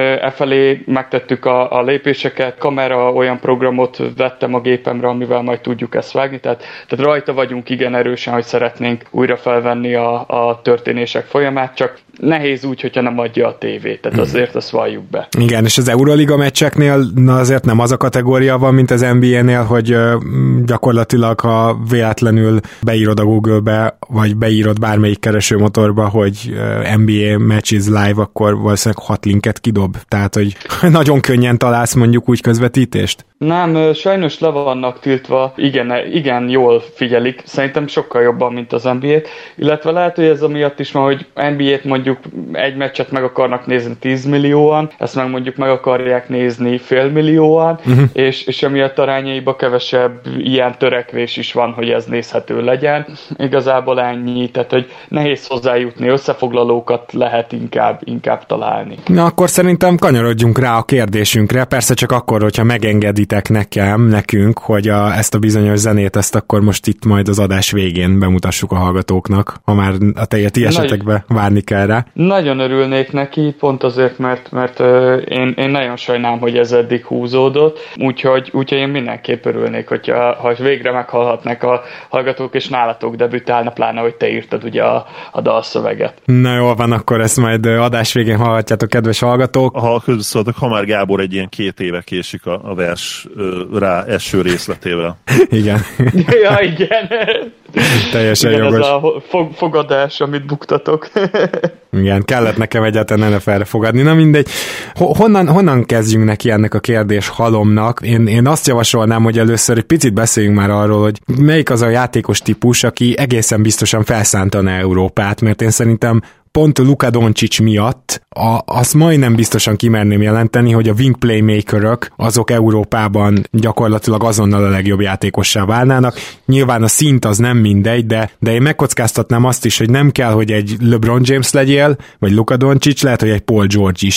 Efelé megtettük a, a lépéseket, kamera, olyan programot vettem a gépemre, amivel majd tudjuk ezt vágni, tehát, tehát rajta vagyunk igen erősen, hogy szeretnénk újra felvenni a, a történések folyamát, csak nehéz úgy, hogyha nem adja a tévét, tehát azért azt valljuk be. Igen, és az Euroliga meccseknél na azért nem az a kategória van, mint az en bé á-nél, hogy uh, gyakorlatilag, ha véletlenül beírod a Google-be, vagy beírod bármelyik keresőmotorba, hogy uh, en bé á matches live, akkor valószínűleg hat linket kidob. Tehát, hogy nagyon könnyen találsz mondjuk úgy közvetítést. Nem, sajnos le vannak tiltva, igen, igen jól figyelik, szerintem sokkal jobban, mint az en bé á-t, illetve lehet, hogy ez amiatt is van, hogy en bé á-t mondjuk egy meccset meg akarnak nézni tíz millióan, ezt meg mondjuk meg akarják nézni fél millióan, uh-huh. és, és emiatt arányaiba kevesebb ilyen törekvés is van, hogy ez nézhető legyen. Igazából ennyi, tehát hogy nehéz hozzájutni, összefoglalókat lehet inkább, inkább találni. Na akkor szerintem kanyarodjunk rá a kérdésünkre, persze csak akkor, hogyha megengeditek nekem, nekünk, hogy a, ezt a bizonyos zenét, ezt akkor most itt majd az adás végén bemutassuk a hallgatóknak, ha már a te ti esetekbe várni kell rá. Nagyon örülnék neki, pont azért, mert, mert uh, én, én nagyon sajnálom, hogy ez eddig húzódott, úgyhogy, úgyhogy én mindenképp örülnék, hogyha ha végre meghallhatnak a hallgatók, és nálatok debütálna, pláne, hogy te írtad ugye a, a dalszöveget. Na jól van, akkor ezt majd adás végén hallhatjátok, kedves hallgatók. Ha közbeszóltak, ha már Gábor egy ilyen két éve késik a, a vers ö, rá eső részletével. Igen. Ja, igen. Teljesen igen, jogos. Ez a fogadás, amit buktatok. Igen, kellett nekem egyáltalán en ef el-re fogadni. Na mindegy. Honnan, honnan kezdjünk neki ennek a kérdés halomnak? Én, én azt javasolnám, hogy először egy picit beszéljünk már arról, hogy melyik az a játékos típus, aki egészen biztosan felszántaná Európát, mert én szerintem pont Luka Doncic miatt a, azt majdnem biztosan kimerném jelenteni, hogy a wing playmakerök azok Európában gyakorlatilag azonnal a legjobb játékossá válnának. Nyilván a szint az nem mindegy, de, de én megkockáztatnám azt is, hogy nem kell, hogy egy LeBron James legyél, vagy Luka Doncic, lehet, hogy egy Paul George is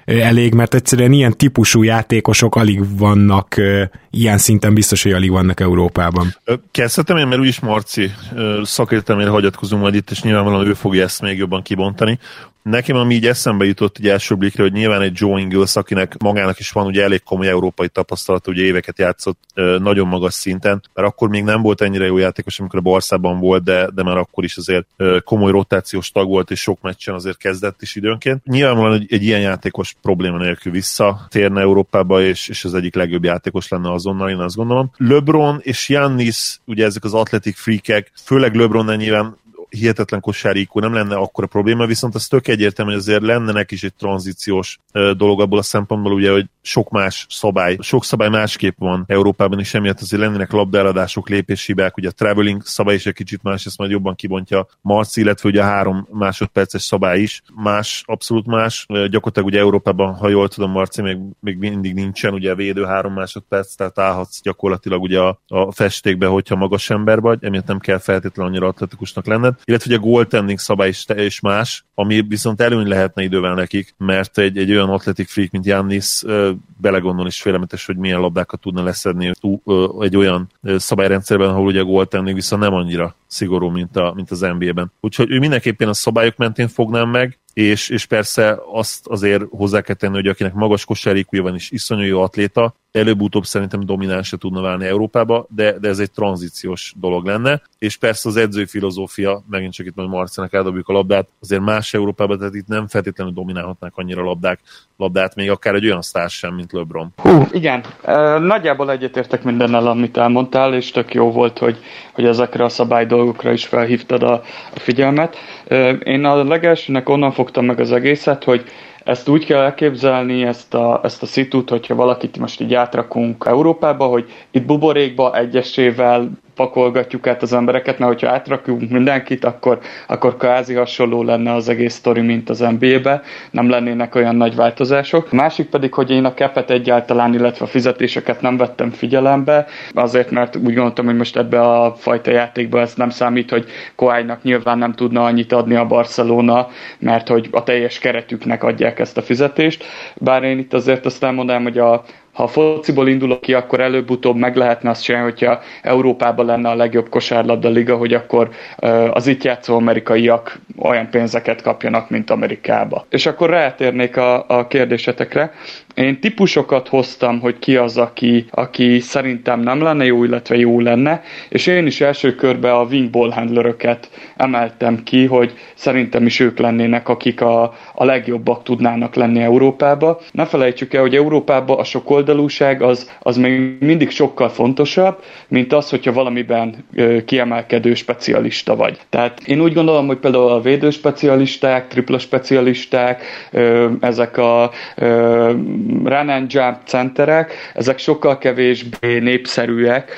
elég, mert egyszerűen ilyen típusú játékosok alig vannak, ilyen szinten biztos, hogy alig vannak Európában. Kezdhetem én, mert úgyis Marci szakértelmére hagyatkozunk majd itt, és nyilvánvalóan ő fogja ezt még jobban kibontani. Nekem ami így eszembe jutott egy első blikre, hogy nyilván egy Joe Ingles, akinek magának is van ugye elég komoly európai tapasztalat, ugye éveket játszott nagyon magas szinten, mert akkor még nem volt ennyire jó játékos, amikor a Barszában volt, de, de már akkor is azért komoly rotációs tag volt, és sok meccsen azért kezdett is időnként. Nyilvánvalóan egy, egy ilyen játékos probléma nélkül visszatérne Európába, és, és az egyik legjobb játékos lenne azonnal, én azt gondolom. LeBron és Giannis, ugye ezek az athletic freakek, főleg LeBron nyilván hihetetlen kosárikó, nem lenne akkora probléma, viszont az tök egyértelmű, hogy azért lenne neki is egy tranzíciós dolog abból a szempontból, ugye, hogy sok más szabály, sok szabály másképp van Európában is, emiatt azért lennének labdaeladások, lépéshibák, ugye a traveling szabály is egy kicsit más, ezt majd jobban kibontja Marci, illetve ugye a három másodperces szabály is más, abszolút más. Gyakorlatilag ugye Európában, ha jól tudom, Marci, még, még mindig nincsen ugye védő három másodperc, tehát állhatsz gyakorlatilag ugye a, a festékbe, hogyha magas ember vagy, emiatt nem kell feltétlenül annyira atletikusnak lenned. Illetve ugye a goaltending szabály is, is más, ami viszont előny lehetne idővel nekik, mert egy, egy olyan athletic freak, mint Giannis, belegondolni is félelmetes, hogy milyen labdákat tudna leszedni egy olyan szabályrendszerben, ahol ugye a goaltending viszont nem annyira szigorú, mint, a, mint az en bé á-ben. Úgyhogy ő mindenképpen a szabályok mentén fognám meg, és, és persze azt azért hozzá kell tenni, hogy akinek magas kosárikúja van és iszonyú jó atléta, előbb-utóbb szerintem dominánsra tudna válni Európába, de, de ez egy tranzíciós dolog lenne, és persze az edzői filozófia, megint csak itt majd Marcinak eldobjuk a labdát, azért más Európában, tehát itt nem feltétlenül dominálhatnák annyira labdák, labdát, még akár egy olyan sztár sem, mint LeBron. Hú, igen. E, nagyjából egyetértek mindennel, amit elmondtál, és tök jó volt, hogy, hogy ezekre a szabály dolgokra is felhívtad a, a figyelmet. E, én a legelsőnek onnan fogtam meg az egészet, hogy ezt úgy kell elképzelni, ezt a, ezt a szitút, hogyha valakit most így átrakunk Európába, hogy itt buborékba egyesével pakolgatjuk át az embereket, mert hogyha átrakjuk mindenkit, akkor, akkor kvázi hasonló lenne az egész sztori, mint az en bé á-be, nem lennének olyan nagy változások. A másik pedig, hogy én a capet egyáltalán, illetve a fizetéseket nem vettem figyelembe, azért, mert úgy gondoltam, hogy most ebbe a fajta játékba ez nem számít, hogy Kawhinak nyilván nem tudna annyit adni a Barcelona, mert hogy a teljes keretüknek adják ezt a fizetést, bár én itt azért azt elmondanám, hogy a ha a fociból indulok ki, akkor előbb-utóbb meg lehetne azt csinálni, hogyha Európában lenne a legjobb kosárlabda liga, hogy akkor az itt játszó amerikaiak olyan pénzeket kapjanak, mint Amerikába. És akkor rátérnék a, a kérdésetekre. Én típusokat hoztam, hogy ki az, aki, aki szerintem nem lenne jó, illetve jó lenne, és én is első körben a wing ball handleröket emeltem ki, hogy szerintem is ők lennének, akik a, a legjobbak tudnának lenni Európába. Ne felejtsük el, hogy Európában a sokoldalúság az, az még mindig sokkal fontosabb, mint az, hogyha valamiben ö, kiemelkedő specialista vagy. Tehát én úgy gondolom, hogy például a védőspecialisták, tripla specialisták, ö, ezek a ö, run and jump centerek, ezek sokkal kevésbé népszerűek,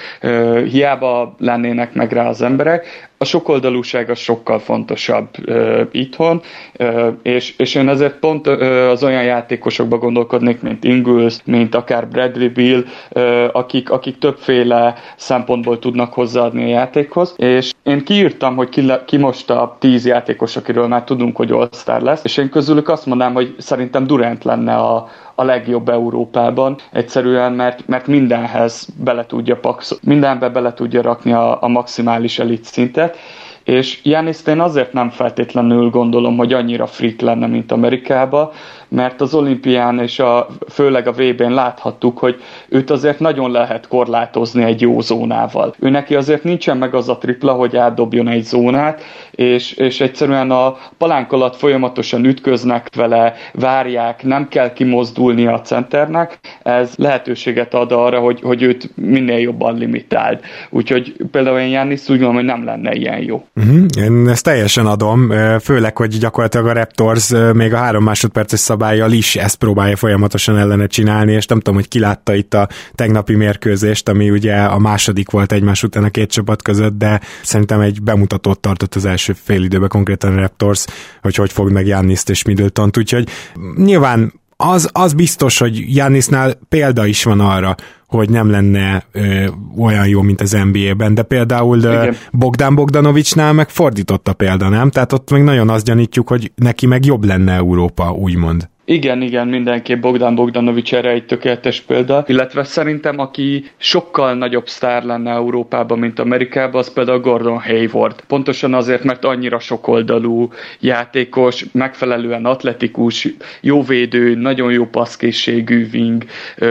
hiába lennének meg rá az emberek. A sokoldalúság az sokkal fontosabb uh, itthon, uh, és, és én ezért pont uh, az olyan játékosokba gondolkodnék, mint Ingles, mint akár Bradley Beal, uh, akik, akik többféle szempontból tudnak hozzáadni a játékhoz, és én kiírtam, hogy ki, le, ki most a tíz játékos, akiről már tudunk, hogy All-Star lesz, és én közülük azt mondanám, hogy szerintem Durant lenne a, a legjobb Európában, egyszerűen, mert, mert mindenhez bele tudja pakszolni, mindenbe bele tudja rakni a, a maximális elit szintet, és Gianniszt én azért nem feltétlenül gondolom, hogy annyira freak lenne, mint Amerikában, mert az olimpián és a, főleg a vé bén láthattuk, hogy őt azért nagyon lehet korlátozni egy jó zónával. Ő neki azért nincsen meg az a tripla, hogy átdobjon egy zónát, és, és egyszerűen a palánk alatt folyamatosan ütköznek vele, várják, nem kell kimozdulni a centernek, ez lehetőséget ad arra, hogy, hogy őt minél jobban limitáld. Úgyhogy például én Giannis úgy gondolom, hogy nem lenne ilyen jó. Uh-huh. Én ezt teljesen adom, főleg, hogy gyakorlatilag a Raptors még a három másodperces szabállyal is ezt próbálja folyamatosan ellene csinálni, és nem tudom, hogy ki látta itt a tegnapi mérkőzést, ami ugye a második volt egymás után a két csapat között, de szerintem egy bemutatót tartott az első fél időben konkrétan a Raptors, hogy hogy fog meg Giannist és Middletont, úgyhogy nyilván az, az biztos, hogy Giannisnál példa is van arra, hogy nem lenne ö, olyan jó, mint az en bé á-ben, de például ö, Bogdan Bogdanovicsnál meg fordított a példa, nem? Tehát ott meg nagyon azt gyanítjuk, hogy neki meg jobb lenne Európa, úgymond. Igen, igen, mindenképp Bogdan Bogdanovics erre egy tökéletes példa, illetve szerintem aki sokkal nagyobb sztár lenne Európában, mint Amerikában, az például Gordon Hayward. Pontosan azért, mert annyira sokoldalú játékos, megfelelően atletikus, jó védő, nagyon jó passzkészségű wing,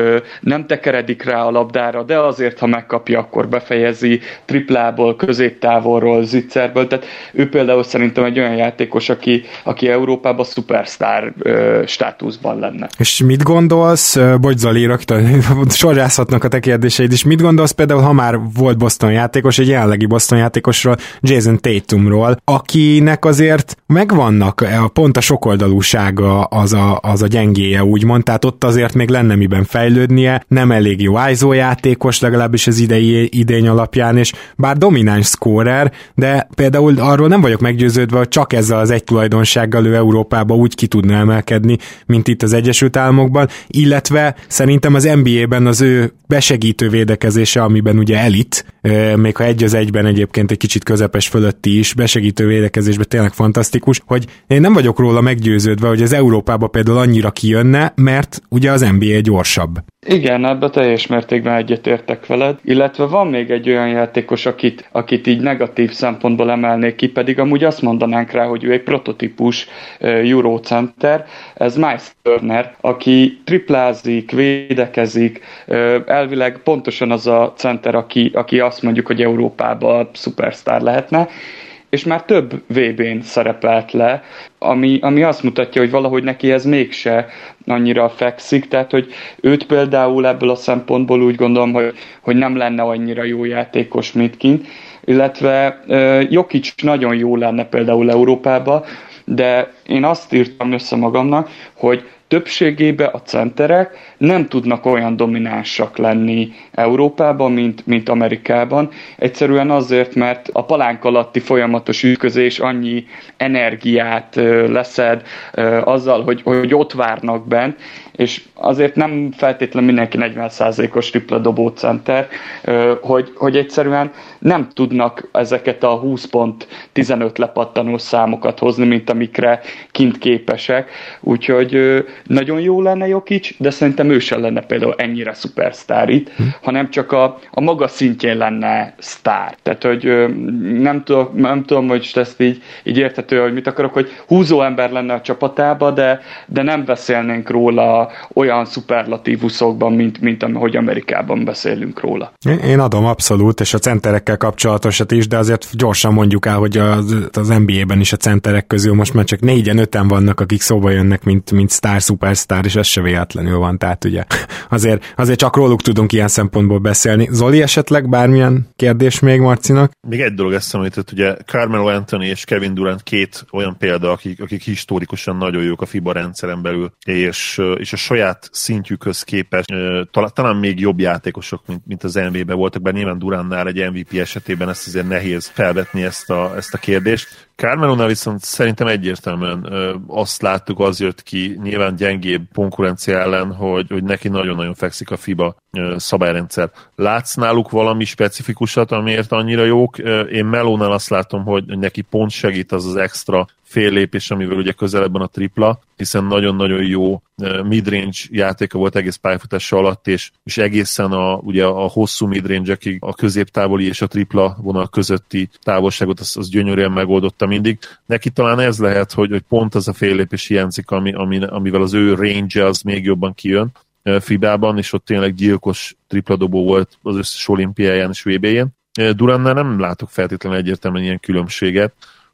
nem tekeredik rá a labdára, de azért, ha megkapja, akkor befejezi, triplából, középtávolról, zicserből, tehát ő például szerintem egy olyan játékos, aki, aki Európában szupersztár státuszban lenne. És mit gondolsz, bocs Zoli, rögtön sorrázhatnak a te kérdéseid is, mit gondolsz például, ha már volt Boston játékos, egy jelenlegi Boston játékosról, Jason Tatumról, akinek azért megvannak pont a sokoldalúsága az a, az a gyengéje, úgymond, tehát ott azért még lenne miben fejlődnie, nem elég jó i es o játékos, legalábbis az idei idény alapján, és bár domináns scorer, de például arról nem vagyok meggyőződve, hogy csak ezzel az egy tulajdonsággal ő Európába úgy ki tudna emelkedni, mint itt az Egyesült Államokban, illetve szerintem az en bé á-ben az ő besegítő védekezése, amiben ugye elit, még ha egy az egyben egyébként egy kicsit közepes fölötti is, besegítő védekezésben tényleg fantasztikus, hogy én nem vagyok róla meggyőződve, hogy az Európába például annyira kijönne, mert ugye az en bé á gyorsabb. Igen, ebben teljes mértékben egyetértek veled, illetve van még egy olyan játékos, akit, akit így negatív szempontból emelnék ki, pedig amúgy azt mondanánk rá, hogy ő egy prototípus uh, Eurocenter, ez Miles Turner, aki triplázik, védekezik, uh, elvileg pontosan az a center, aki, aki azt mondjuk, hogy Európában szupersztár lehetne, és már több vé bén szerepelt le, ami, ami azt mutatja, hogy valahogy neki ez mégse annyira fekszik, tehát hogy őt például ebből a szempontból úgy gondolom, hogy, hogy nem lenne annyira jó játékos, mint kint, illetve uh, Jokic nagyon jó lenne például Európába, de én azt írtam össze magamnak, hogy többségében a centerek nem tudnak olyan dominánsak lenni Európában, mint, mint Amerikában. Egyszerűen azért, mert a palánk alatti folyamatos ütközés annyi energiát leszed azzal, hogy, hogy ott várnak bent, és azért nem feltétlenül mindenki negyven százalékos tripla dobó center, hogy, hogy egyszerűen nem tudnak ezeket a húsz pont tizenöt lepattanó számokat hozni, mint amikre kint képesek. Úgyhogy nagyon jó lenne Jokic, de szerintem ő sem lenne például ennyire szupersztár itt, hm. hanem csak a, a maga szintjén lenne sztár. Tehát, hogy nem tudom, nem tudom hogy ezt így, így érthető, hogy mit akarok, hogy húzó ember lenne a csapatába, de, de nem beszélnénk róla olyan szuperlatívuszokban, mint, mint ahogy Amerikában beszélünk róla. Én adom abszolút, és a centerekkel kapcsolatosat is, de azért gyorsan mondjuk el, hogy az, az en bé á-ben is a centerek közül most már csak négyen, öten vannak, akik szóba jönnek, mint, mint sztár, szupersztár, és ez se véletlenül van, tehát ugye azért, azért csak róluk tudunk ilyen szempontból beszélni. Zoli, esetleg bármilyen kérdés még Marcinak? Még egy dolog eszembe jutott, ugye Carmelo Anthony és Kevin Durant két olyan példa, akik, akik historikusan nagyon jók a FIBA rendszeren belül, és, és a saját szintjükhöz képest talán, talán még jobb játékosok, mint, mint az en bé á-ben voltak, bár nyilván Durantnál egy em vé pé esetében ezt azért nehéz felvetni ezt a, ezt a kérdést. Carmelónál viszont szerintem egyértelműen ö, azt láttuk, az jött ki nyilván gyengébb konkurencia ellen, hogy, hogy neki nagyon-nagyon fekszik a FIBA ö, szabályrendszer. Látsz náluk valami specifikusat, amiért annyira jók? Ö, én Melónál azt látom, hogy neki pont segít az az extra fél lépés, amivel ugye közelebben a tripla, hiszen nagyon-nagyon jó midrange játéka volt egész pályafutása alatt, és, és egészen a, ugye a hosszú midrange-ekig a középtávoli és a tripla vonal közötti távolságot az, az gyönyörűen megoldotta mindig. Neki talán ez lehet, hogy, hogy pont az a fél lépés hiányzik, ami, ami, amivel az ő range az még jobban kijön fibában, és ott tényleg gyilkos tripladobó volt az összes olimpiáján és vé bé-jén. Durantnál nem látok feltétlenül egyértelműen ilyen különbséget.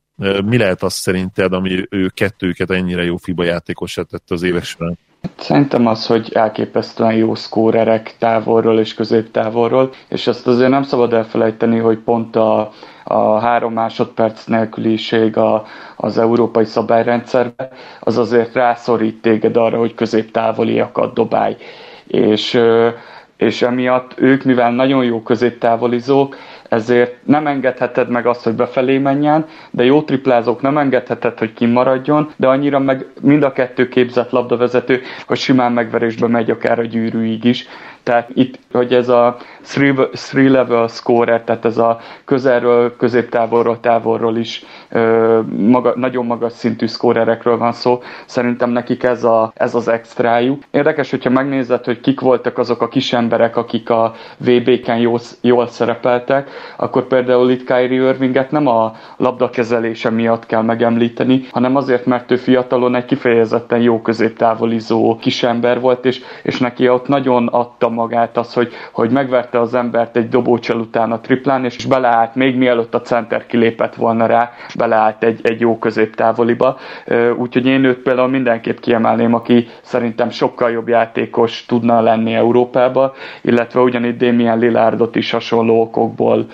Mi lehet az szerinted, ami ő kettőket ennyire jó FIBA játékosát tette az évek során? Szerintem az, hogy elképesztően jó szkórerek távolról és középtávolról, és ezt azért nem szabad elfelejteni, hogy pont a, a három másodperc nélküliség a, az európai szabályrendszerben, az azért rászorít téged arra, hogy középtávoliakat dobálj. És, és emiatt ők, mivel nagyon jó középtávolizók, ezért nem engedheted meg azt, hogy befelé menjen, de jó triplázók nem engedheted, hogy kimaradjon, de annyira meg mind a kettő képzett labdavezető, hogy simán megverésbe megy akár a gyűrűig is. Tehát itt, hogy ez a three level scorer, tehát ez a közelről, középtávolról, távolról is ö, maga, nagyon magas szintű scorerekről van szó, szerintem nekik ez, a, ez az extrájuk. Érdekes, hogyha megnézed, hogy kik voltak azok a kis emberek, akik a vé bé-ken jól, jól szerepeltek, akkor például itt Kyrie Irvinget nem a labdakezelése miatt kell megemlíteni, hanem azért, mert ő fiatalon egy kifejezetten jó középtávolizó kisember volt, és, és neki ott nagyon adta magát az, hogy, hogy megverte az embert egy dobócsel után a triplán, és beleállt, még mielőtt a center kilépett volna rá, beleállt egy, egy jó középtávoliba. Úgyhogy én őt például mindenképp kiemelném, aki szerintem sokkal jobb játékos tudna lenni Európába, illetve ugyanígy Damian Lillardot is hasonló okokból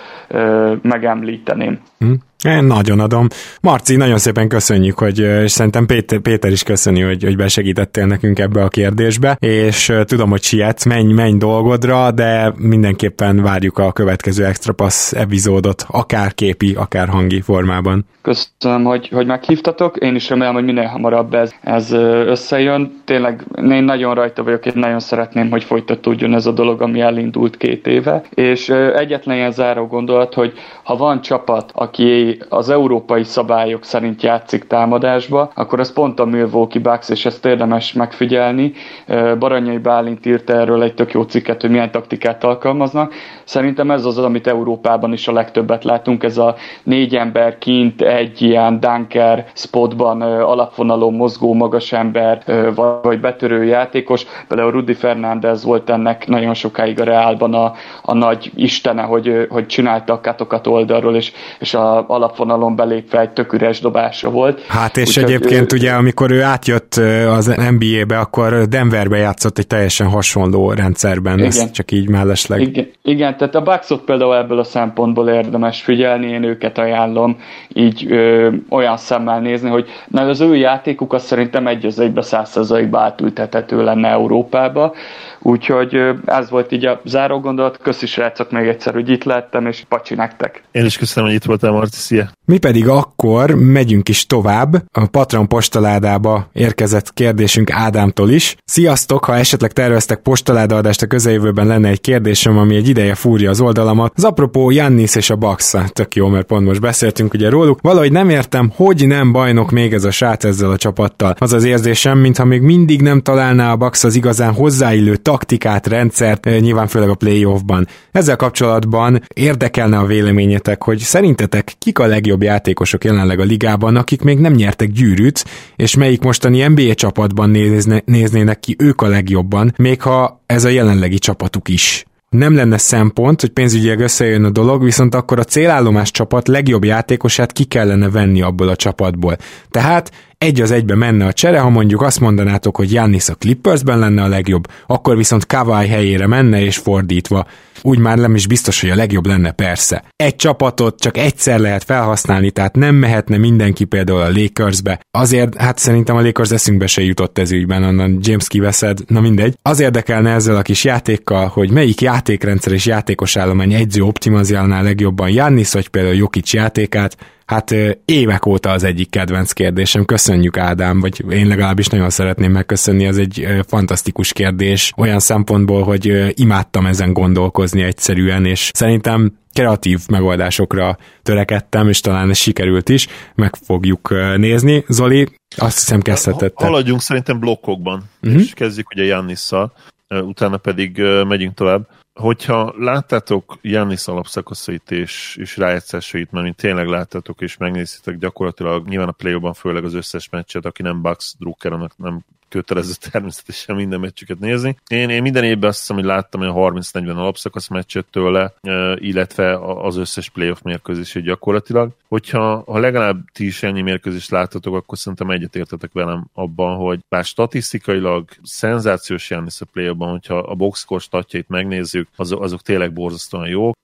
megemlíteném. Hm. Én nagyon adom. Marci, nagyon szépen köszönjük, hogy, és szerintem Péter, Péter is köszöni, hogy, hogy besegítettél nekünk ebbe a kérdésbe, és tudom, hogy sietsz, menj, menj dolgodra, de mindenképpen várjuk a következő Extra Pass epizódot, akár képi, akár hangi formában. Köszönöm, hogy, hogy meghívtatok, én is remélem, hogy minél hamarabb ez, ez összejön. Tényleg én nagyon rajta vagyok, én nagyon szeretném, hogy folytatódjon ez a dolog, ami elindult két éve, és egyetlen ilyen záró gondolat, hogy ha van csapat, aki az európai szabályok szerint játszik támadásba, akkor ez pont a Milwaukee Bucks, és ezt érdemes megfigyelni. Baranyai Bálint írta erről egy tök jó cikket, hogy milyen taktikát alkalmaznak. Szerintem ez az, amit Európában is a legtöbbet látunk, ez a négy ember kint egy ilyen dunker spotban alapvonalon mozgó magas ember, vagy betörő játékos. Például Rudy Fernández volt ennek nagyon sokáig a Reálban a, a nagy istene, hogy, hogy csinálta a katokat oldalról, és, és a alapvonalon belépve egy tök üres dobása volt. Hát és úgy, egyébként ő... ugye, amikor ő átjött az en bé á-be, akkor Denverbe játszott egy teljesen hasonló rendszerben, igen. Ez csak így mellesleg. Igen, igen, tehát a Bucksot például ebből a szempontból érdemes figyelni, én őket ajánlom így ö, olyan szemmel nézni, hogy na, az ő játékuk azt szerintem egy az egybe száz százalékba átültethető lenne Európába, úgyhogy ö, ez volt így a záró gondolat. Köszi srácok még egyszer, hogy itt lettem, és pacsi nektek. Én is köszönöm, hogy itt voltál, Marci, szia! Mi pedig akkor megyünk is tovább. A Patreon postaládába érkezett kérdésünk Ádámtól is. Sziasztok, ha esetleg terveztek postaládaadást a közeljövőben, lenne egy kérdésem, ami egy ideje fúrja az oldalamat. Az apropó Giannis és a Bucks, tök jó, mert pont most beszéltünk ugye róluk. Valahogy nem értem, hogy nem bajnok még ez a srác ezzel a csapattal. Az az érzésem, mintha még mindig nem találná a Bucks az igazán hozzáillő taktikát, rendszert, nyilván főleg a playoffban. Ezzel kapcsolatban érdekelne a véleményetek, hogy szerintetek kik a legjobb játékosok jelenleg a ligában, akik még nem nyertek gyűrűt, és melyik mostani en bé á csapatban nézne, néznének ki ők a legjobban, még ha ez a jelenlegi csapatuk is. Nem lenne szempont, hogy pénzügyileg összejön a dolog, viszont akkor a célállomás csapat legjobb játékosát ki kellene venni abból a csapatból. Tehát egy az egybe menne a csere, ha mondjuk azt mondanátok, hogy Giannis a Clippersben lenne a legjobb, akkor viszont Kawhi helyére menne, és fordítva. Úgy már nem is biztos, hogy a legjobb lenne, persze. Egy csapatot csak egyszer lehet felhasználni, tehát nem mehetne mindenki például a Lakersbe. Azért, hát szerintem a Lakers eszünkbe se jutott ez ügyben, onnan James kiveszed, na mindegy. Az érdekelne ezzel a kis játékkal, hogy melyik játékrendszer és játékos állomány egyző optimalizálná legjobban Giannis, vagy például Jokic játékát. Hát évek óta az egyik kedvenc kérdésem. Köszönjük, Ádám, vagy én legalábbis nagyon szeretném megköszönni, ez egy fantasztikus kérdés, olyan szempontból, hogy imádtam ezen gondolkozni egyszerűen, és szerintem kreatív megoldásokra törekedtem, és talán ez sikerült is, meg fogjuk nézni. Zoli, azt hiszem kezdhetettem. Haladjunk szerintem blokkokban, uh-huh. és kezdjük ugye Giannisszal, utána pedig megyünk tovább. Hogyha láttátok Giannis alapszakaszait és, és rájátszásait, mert mint tényleg láttátok és megnéztétek gyakorlatilag nyilván a play-ban főleg az összes meccset, aki nem Bucks drukker, annak nem kötelező természetesen minden meccsüket nézni. Én, én minden évben azt hiszem, hogy láttam olyan harminc-negyven alapszakasz meccset tőle, illetve az összes playoff mérkőzését gyakorlatilag. Hogyha ha legalább ti is ennyi mérkőzést láttatok, akkor szerintem egyetértetek velem abban, hogy bár statisztikailag szenzációs Giannis a play-ban, hogyha a boxscore statjait megnézzük, azok, azok tényleg borzasztóan jók.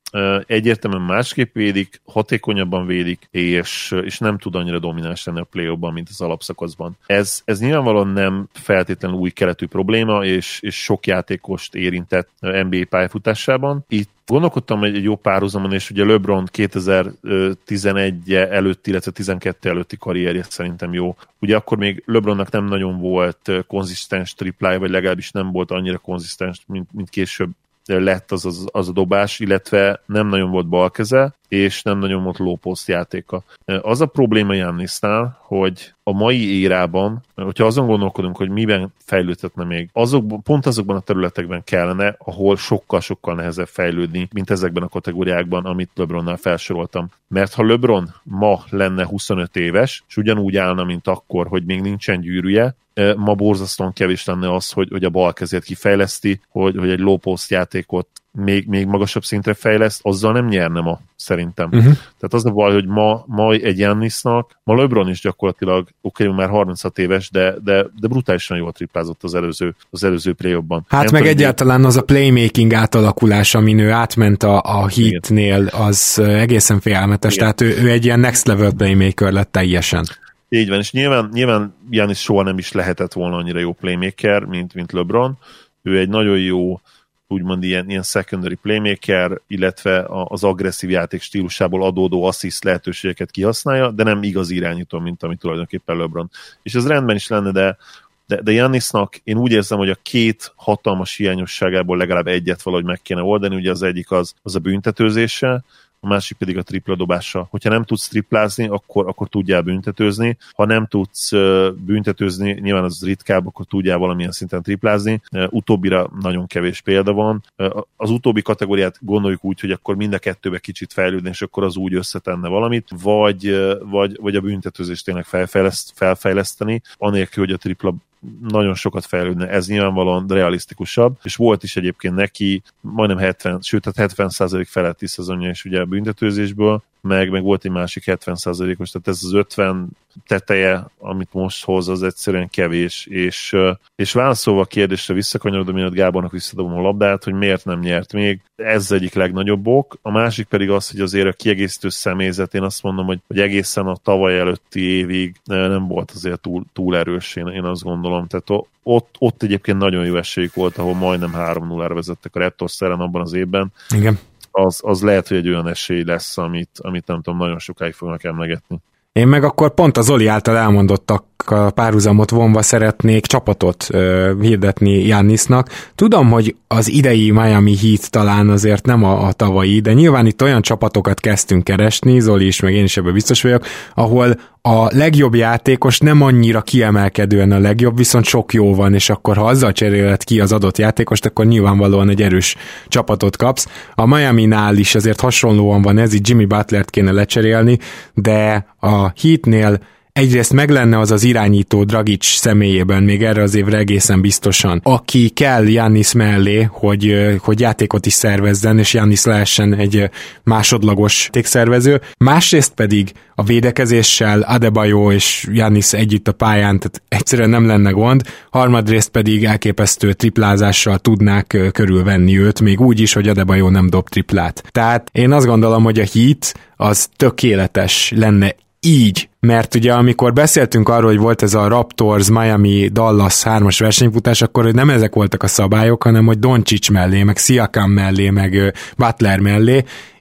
egyértelműen másképp védik, hatékonyabban védik, és, és nem tud annyira domináns lenni a play-offban, mint az alapszakaszban. Ez, ez nyilvánvalóan nem feltétlenül új keletű probléma, és, és sok játékost érintett en bé á pályafutásában. Itt gondolkodtam egy, egy jó párhuzamon, és ugye LeBron kétezer-tizenegy előtti, illetve tizenkettő előtti karrierje szerintem jó. Ugye akkor még LeBronnak nem nagyon volt konzisztens triplája, vagy legalábbis nem volt annyira konzisztens, mint, mint később lett az, az, az a dobás, illetve nem nagyon volt balkeze, és nem nagyon volt low post játéka. Az a probléma Giannisnál, hogy a mai érában, hogyha azon gondolkodunk, hogy miben fejlődhetne még, azokban, pont azokban a területekben kellene, ahol sokkal-sokkal nehezebb fejlődni, mint ezekben a kategóriákban, amit LeBronnál felsoroltam. Mert ha LeBron ma lenne huszonöt éves, és ugyanúgy állna, mint akkor, hogy még nincsen gyűrűje, ma borzasztóan kevés lenne az, hogy, hogy a bal kezét kifejleszti, hogy, hogy egy low post játékot még, még magasabb szintre fejleszt, azzal nem nyerne ma, szerintem. Uh-huh. Tehát az a baj, hogy ma, ma egy Giannisnak, ma LeBron is gyakorlatilag, oké, okay, már harminchat éves, de, de, de brutálisan jól triplázott az előző, az előző play-offban. Hát nem meg tudom, egyáltalán az a playmaking átalakulás, amin ő átment a, a Heatnél, az egészen félelmetes, igen. Tehát ő, ő egy ilyen next level playmaker lett teljesen. Így van, és nyilván, nyilván Giannis soha nem is lehetett volna annyira jó playmaker, mint, mint LeBron. Ő egy nagyon jó, úgymond ilyen, ilyen secondary playmaker, illetve az agresszív játék stílusából adódó assist lehetőségeket kihasználja, de nem igaz irányító, mint ami tulajdonképpen LeBron. És ez rendben is lenne, de, de, de Giannisnak én úgy érzem, hogy a két hatalmas hiányosságából legalább egyet valahogy meg kéne oldani, ugye az egyik az, az a büntetőzése, a másik pedig a tripla dobása. Hogyha nem tudsz triplázni, akkor, akkor tudjál büntetőzni. Ha nem tudsz büntetőzni, nyilván az ritkább, akkor tudjál valamilyen szinten triplázni. Utóbbira nagyon kevés példa van. Az utóbbi kategóriát gondoljuk úgy, hogy akkor mind a kettőbe kicsit fejlődni, és akkor az úgy összetenne valamit, vagy, vagy, vagy a büntetőzést tényleg felfejleszt, felfejleszteni, anélkül, hogy a tripla nagyon sokat fejlődne, ez nyilvánvalóan realisztikusabb, és volt is egyébként neki majdnem hetven, sőt, tehát hetven százalék feletti szezonja is ugye a büntetőzésből, meg, meg volt egy másik hetven százalékos, tehát ez az ötven teteje, amit most hoz, az egyszerűen kevés, és, és válaszolva a kérdésre visszakanyarodom, miatt Gábornak visszadobom a labdát, hogy miért nem nyert még, ez egyik legnagyobb ok, a másik pedig az, hogy azért a kiegészítő személyzet, én azt mondom, hogy, hogy egészen a tavaly előtti évig nem volt azért túl, túl erős, én, én azt gondolom, tehát ott, ott egyébként nagyon jó esélyük volt, ahol majdnem három nullára vezettek a Raptors ellen abban az évben. Igen. Az, az lehet, hogy egy olyan esély lesz, amit, amit nem tudom, nagyon sokáig fognak emlegetni. Én meg akkor pont az Zoli által elmondottak párhuzamot vonva szeretnék csapatot ö, hirdetni Giannisnak. Tudom, hogy az idei Miami Heat talán azért nem a, a tavalyi, de nyilván itt olyan csapatokat kezdtünk keresni, Zoli is, meg én is ebben biztos vagyok, ahol a legjobb játékos nem annyira kiemelkedően a legjobb, viszont sok jó van, és akkor ha azzal cseréled ki az adott játékost, akkor nyilvánvalóan egy erős csapatot kapsz. A Miami-nál is azért hasonlóan van ez, így Jimmy Butlert kéne lecserélni, de a Heatnél egyrészt meg lenne az az irányító Dragic személyében, még erre az évre egészen biztosan, aki kell Giannis mellé, hogy, hogy játékot is szervezzen, és Giannis lehessen egy másodlagos játékszervező. Másrészt pedig a védekezéssel Adebayo és Giannis együtt a pályán, tehát egyszerűen nem lenne gond, harmadrészt pedig elképesztő triplázással tudnák körülvenni őt, még úgy is, hogy Adebayo nem dob triplát. Tehát én azt gondolom, hogy a Heat az tökéletes lenne így, mert ugye amikor beszéltünk arról, hogy volt ez a Raptors, Miami, Dallas hármas versenyfutás, akkor nem ezek voltak a szabályok, hanem hogy Doncic mellé, meg Siakam mellé, meg Butler mellé,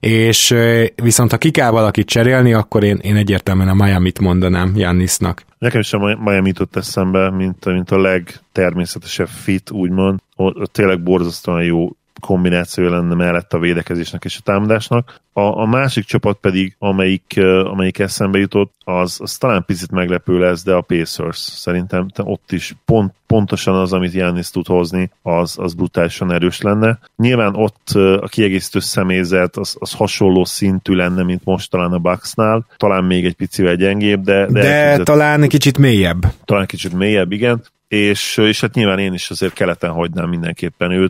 és viszont ha ki kell valakit cserélni, akkor én, én egyértelműen a Miamit mondanám Giannisnak. Nekem is a Miami jutott eszembe, mint, mint a legtermészetesebb fit, úgymond. Ott tényleg borzasztóan jó kombináció lenne mellett a védekezésnek és a támadásnak. A, a másik csapat pedig, amelyik, amelyik eszembe jutott, az, az talán picit meglepő lesz, de a Pacers. Szerintem ott is pont, pontosan az, amit Giannis tud hozni, az, az brutálisan erős lenne. Nyilván ott a kiegészítő személyzet az, az hasonló szintű lenne, mint most talán a Bucksnál. Talán még egy picivel gyengébb, de... De, de talán egy kicsit mélyebb. Talán kicsit mélyebb, igen. És, és hát nyilván én is azért keleten hagynám mindenképpen őt.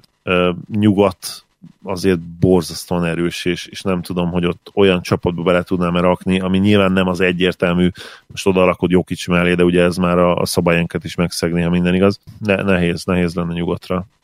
Nyugat azért borzasztóan erős, és, és nem tudom, hogy ott olyan csapatba bele tudnám-e rakni, ami nyilván nem az egyértelmű, most oda rakod Jokic mellé, de ugye ez már a, a szabályenket is megszegni, ha minden igaz. Ne, nehéz, nehéz lenne nyugatra. Mm.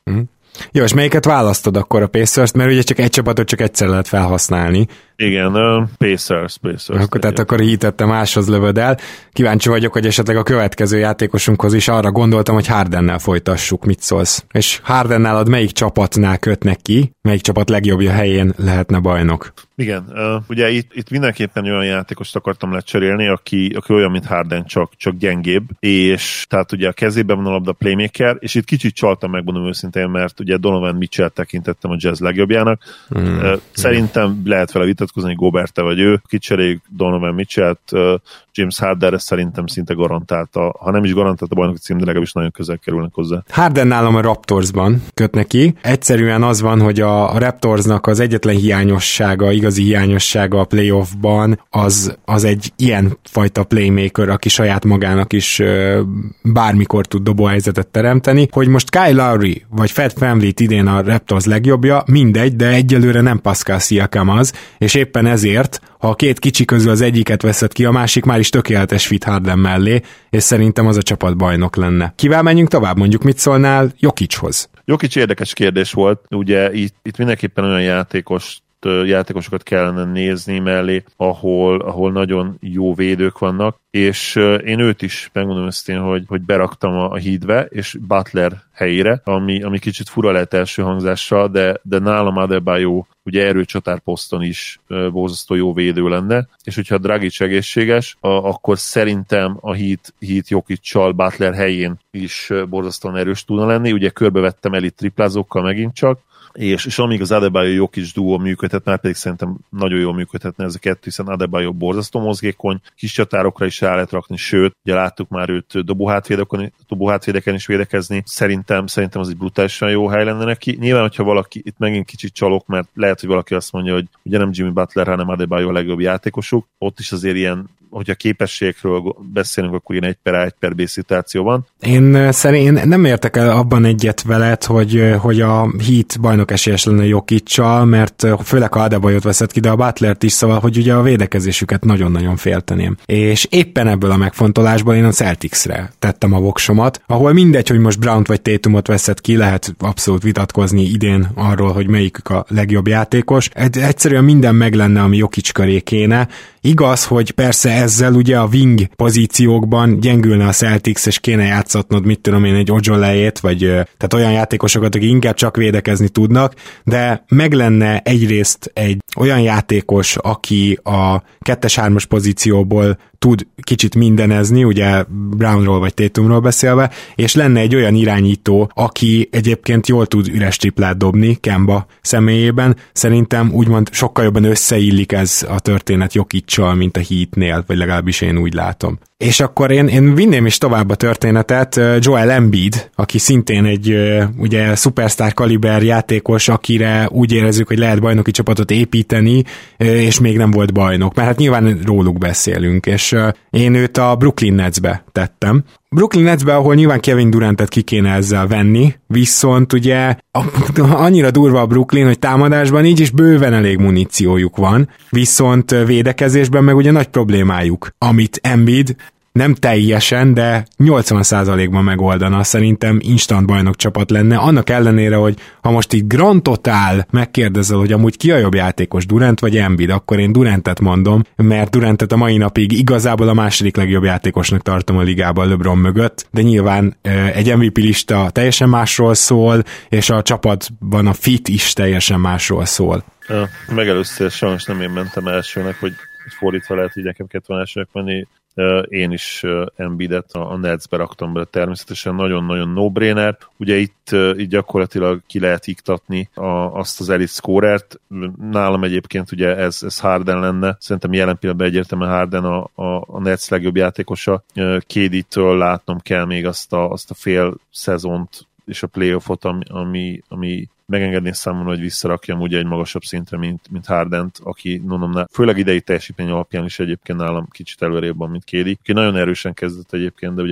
Jó, és melyiket választod akkor a Pacers-t, mert ugye csak egy csapatot csak egyszer lehet felhasználni. Igen, uh, Pacers, Pacers. Akkor, tehát akkor hitette máshoz lövöd el. Kíváncsi vagyok, hogy esetleg a következő játékosunkhoz is arra gondoltam, hogy Hardennel folytassuk. Mit szólsz? És Harden nálad melyik csapatnál kötnek ki? Melyik csapat legjobbja helyén lehetne bajnok? Igen, uh, ugye itt, itt mindenképpen olyan játékost akartam lecserélni, aki, aki olyan, mint Harden, csak, csak gyengébb, és tehát ugye a kezében van a labda playmaker, és itt kicsit csaltam, megmondom őszintén, mert ugye Donovan Mitchell tekintettem a Jazz legjobbjának. Hmm. Uh, szerintem lehet vele vitatkozni, Gobert-e vagy ő, kicseréljük Donovan Mitchellt, uh, James Hardenre szerintem szinte garantálta, ha nem is garantálta a bajnoki cím, de legalábbis nagyon közel kerülnek hozzá. Harden nálam a Raptorsban köt neki. Egyszerűen az van, hogy a Raptorsnak az egyetlen hiányossága, igazi hiányossága a playoffban az, az egy ilyen fajta playmaker, aki saját magának is uh, bármikor tud dobóhelyzetet teremteni. Hogy most Kyle Lowry vagy Fred VanVleet idén a Raptors legjobbja, mindegy, de egyelőre nem Pascal Siakam az, és éppen ezért, ha a két kicsi közül az egyiket veszed ki, a másik már is tökéletes fit Harden mellé, és szerintem az a csapat bajnok lenne. Kivel menjünk tovább, mondjuk mit szólnál Jokichoz? Jokic érdekes kérdés volt, ugye itt, itt mindenképpen olyan játékos játékosokat kellene nézni mellé, ahol, ahol nagyon jó védők vannak, és én őt is megmondom őszintén, hogy, hogy beraktam a, a Heatbe, és Butler helyére, ami, ami kicsit fura lehet első hangzással, de, de nálam Adebayo ugye erőcsatár poszton is borzasztó jó védő lenne, és hogyha Dragic egészséges, a, akkor szerintem a Heat, Heat Jokiccal Butler helyén is borzasztóan erős tudna lenni, ugye körbevettem elit triplázókkal megint csak, És, és amíg az Adebayo-Jokic duó működhet, már pedig szerintem nagyon jól működhetne ez a kettő, hiszen Adebayo borzasztó mozgékony, kis csatárokra is rá lehet rakni, sőt, ugye láttuk már őt dobóhátvédeken is védekezni, szerintem, szerintem az egy brutálisan jó hely lenne neki. Nyilván, hogyha valaki, itt megint kicsit csalok, mert lehet, hogy valaki azt mondja, hogy ugye nem Jimmy Butler, hanem Adebayo a legjobb játékosuk, ott is azért ilyen, hogyha képességekről beszélünk, akkor ilyen egy per A, egy per B szituáció van. Én szerint nem értek el abban egyet veled, hogy, hogy a Heat bajnok esélyes lenne Jokiccal, mert főleg ha Adebayot veszed ki, de a Butlert is, szóval, hogy ugye a védekezésüket nagyon-nagyon félteném. És éppen ebből a megfontolásból én a Celticsre tettem a voksomat, ahol mindegy, hogy most Brownt vagy Tatumot veszed ki, lehet abszolút vitatkozni idén arról, hogy melyikük a legjobb játékos. Egyszerűen minden meg lenne, ami Jokic köré kéne. Igaz, hogy persze ezzel ugye a wing pozíciókban gyengülne a Celtics, és kéne játszatnod, mit tudom én, egy Ojolejét, vagy tehát olyan játékosokat, akik inkább csak védekezni tudnak, de meg lenne egyrészt egy olyan játékos, aki a kettes-hármas pozícióból tud kicsit mindenezni, ugye Brownról vagy Tatumról beszélve, és lenne egy olyan irányító, aki egyébként jól tud üres triplát dobni Kemba személyében. Szerintem úgymond sokkal jobban összeillik ez a történet Jokiccal, mint a Heatnél, vagy legalábbis én úgy látom. És akkor én, én vinném is tovább a történetet, Joel Embiid, aki szintén egy ugye szupersztár kaliber játékos, akire úgy érezzük, hogy lehet bajnoki csapatot építeni, és még nem volt bajnok, mert hát nyilván róluk beszélünk, és én őt a Brooklyn Netsbe tettem. Brooklyn Netsbe, ahol nyilván Kevin Durantet ki kéne ezzel venni, viszont ugye annyira durva a Brooklyn, hogy támadásban így is bőven elég muníciójuk van, viszont védekezésben meg ugye nagy problémájuk, amit Embiid nem teljesen, de nyolcvan százalékban megoldana, szerintem instant bajnok csapat lenne, annak ellenére, hogy ha most így grand totál megkérdezel, hogy amúgy ki a jobb játékos, Durant vagy Embiid, akkor én Durantet mondom, mert Durantet a mai napig igazából a második legjobb játékosnak tartom a ligában LeBron mögött, de nyilván egy em vé pé lista teljesen másról szól, és a csapatban a fit is teljesen másról szól. Ja, megelőztél, sajnos nem én mentem elsőnek, hogy fordítva lehet, hogy nekem kellett volna elsőnek menni. Én is Embiidet a Netsbe raktam bele, természetesen nagyon-nagyon no-brainer. Ugye itt, itt gyakorlatilag ki lehet iktatni a, azt az elite scorert. Nálam egyébként ugye ez, ez Harden lenne. Szerintem jelen pillanatban egyértelműen Harden a, a, a Nets legjobb játékosa. ká dé-től látnom kell még azt a, azt a fél szezont és a playoffot, ami, ami, ami megengedni számomra, hogy visszarakjam ugye egy magasabb szintre, mint, mint Hardent, aki mondom, főleg idei teljesítmény alapján is egyébként nálam kicsit előrébb van, mint Kédi, aki nagyon erősen kezdett egyébként, de ugye most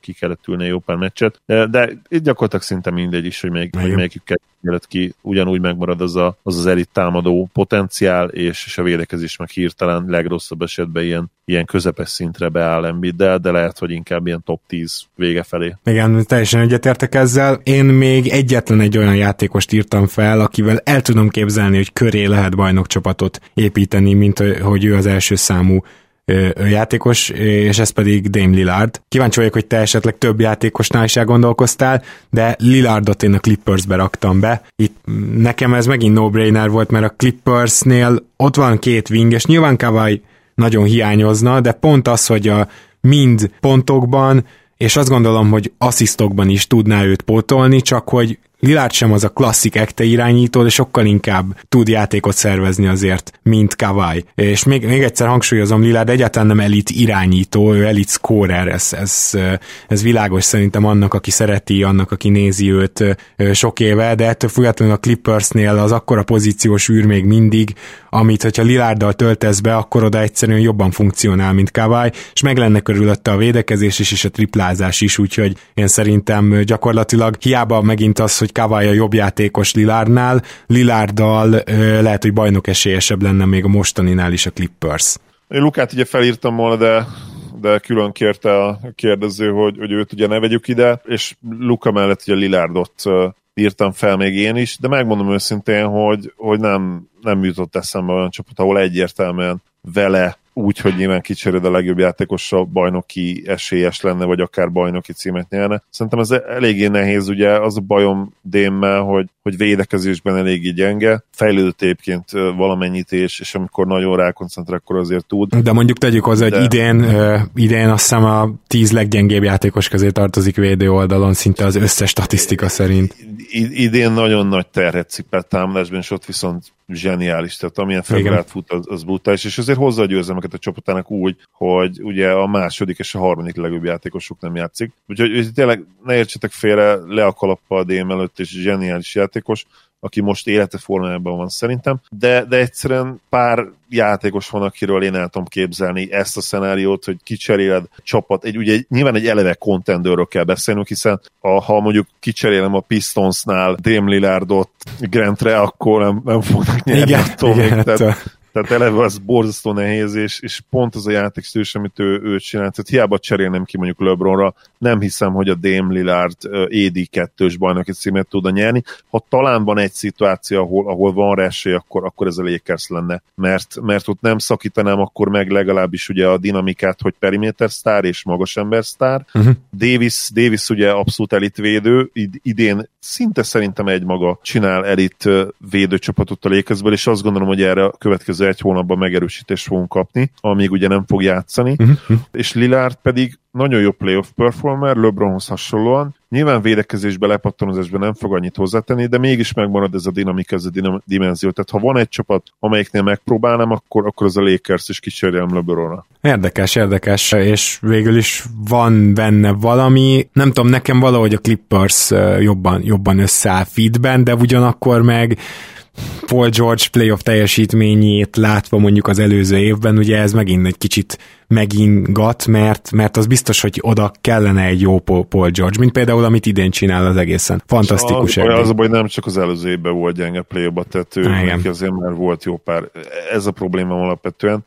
ki kellett ülni jó pár meccset, de, de itt gyakorlatilag szinte mindegy is, hogy, melyik, hogy melyikük kellett ki, ugyanúgy megmarad az a, az, az elit támadó potenciál, és, és a védekezés meg hirtelen legrosszabb esetben ilyen, ilyen közepes szintre beáll Embiiddel, de lehet, hogy inkább ilyen top tíz vége felé. Igen, teljesen egyetértek ezzel. Én még egyetlen egy olyan játékost írtam fel, akivel el tudom képzelni, hogy köré lehet bajnokcsapatot építeni, mint hogy ő az első számú játékos, és ez pedig Dame Lillard. Kíváncsi vagyok, hogy te esetleg több játékosnál is elgondolkoztál, de Lillardot én a Clippersbe raktam be. Itt nekem ez megint no-brainer volt, mert a Clippersnél ott van két wing, és nyilván Kawhi nagyon hiányozna, de pont az, hogy a mind pontokban, és azt gondolom, hogy asszisztokban is tudná őt pótolni, csak hogy Lillard sem az a klasszik ekte irányító, de sokkal inkább tud játékot szervezni azért, mint Kawhi. És még, még egyszer hangsúlyozom, Lillard egyáltalán nem elit irányító, ő elit scorer, ez, ez, ez világos szerintem annak, aki szereti, annak, aki nézi őt sok éve, de ettől függetlenül a Clippersnél az akkora pozíciós űr még mindig, amit, hogyha Lillarddal töltesz be, akkor oda egyszerűen jobban funkcionál, mint Kawhi, és meg lenne körülötte a védekezés is, és a triplázás is, úgyhogy én szerintem gyakorlatilag hiába megint az, hogy Kawhi a jobb játékos Lillardnál, Lillarddal ö, lehet, hogy bajnok esélyesebb lenne még a mostaninál is a Clippers. Én Lukát ugye felírtam volna, de, de külön kérte a kérdező, hogy, hogy őt ugye ne vegyük ide, és Luka mellett ugye Lillardot uh, írtam fel még én is, de megmondom őszintén, hogy, hogy nem, nem jutott eszembe olyan csapat, ahol egyértelműen vele úgy, hogy nyilván kicseréd a legjobb játékossal bajnoki esélyes lenne, vagy akár bajnoki címet nyerne. Szerintem ez eléggé nehéz, ugye az a bajom Démmel, hogy, hogy védekezésben eléggé gyenge, fejlődött egyébként valamennyit, és, és amikor nagyon rákoncentrál, akkor azért tud. De mondjuk tegyük hozzá, hogy idén, uh, idén azt hiszem a tíz leggyengébb játékos közé tartozik védő oldalon, szinte az összes statisztika szerint. Idén nagyon nagy terhet cipelt támadásban, és ott viszont zseniális, tehát amilyen februárt fut, az, az brutális, és azért hozza a győzelmeket a csapatának úgy, hogy ugye a második és a harmadik legjobb játékosuk nem játszik. Úgyhogy tényleg ne értsetek félre, le a kalappal a dé em előtt, és zseniális játékos, aki most élete formájában van szerintem, de, de egyszerűen pár játékos van, akiről én el tudom képzelni ezt a szenáriót, hogy kicseréled csapat, egy, ugye nyilván egy eleve contenderről kell beszélnünk, hiszen a, ha mondjuk kicserélem a Pistonsnál Dame Lillardot Grantre, akkor nem, nem fognak nyerni. Igen, attól igen, még, tehát, tehát eleve az borzasztó nehéz, és, és pont az a játékstílus, amit ő, ő csinált, tehát hiába cserélnem ki mondjuk LeBronra, nem hiszem, hogy a Dame Lillard á dé kettős bajnoki címet tudna nyerni. Ha talán van egy szituáció, ahol, ahol van rá esély, akkor, akkor ez a Lakers lenne, mert, mert ott nem szakítanám akkor meg legalábbis ugye a dinamikát, hogy periméter sztár és magas ember sztár. Uh-huh. Davis, Davis ugye abszolút elitvédő, id, idén szinte szerintem egy maga csinál elit védőcsapatot a Lakersből, és azt gondolom, hogy erre a következő egy hónapban megerősítést fogunk kapni, amíg ugye nem fog játszani, uh-huh. és Lillard pedig nagyon jó playoff performer, LeBronhoz hasonlóan. Nyilván védekezésben, lepattanozásban nem fog annyit hozzátenni, de mégis megmarad ez a dinamika, ez a dinam- dimenzió. Tehát ha van egy csapat, amelyiknél megpróbálnám, akkor, akkor az a Lakers is kicserélem LeBronra. Érdekes, érdekes, és végül is van benne valami, nem tudom, nekem valahogy a Clippers jobban, jobban összeáll feedben, de ugyanakkor meg Paul George playoff teljesítményét látva mondjuk az előző évben, ugye ez megint egy kicsit megingat, mert, mert az biztos, hogy oda kellene egy jó Paul George, mint például amit idén csinál az egészen. Fantasztikus. Az, az a baj, nem csak az előző évben volt gyenge playoffba, tehát ő neki azért már volt jó pár. Ez a probléma alapvetően.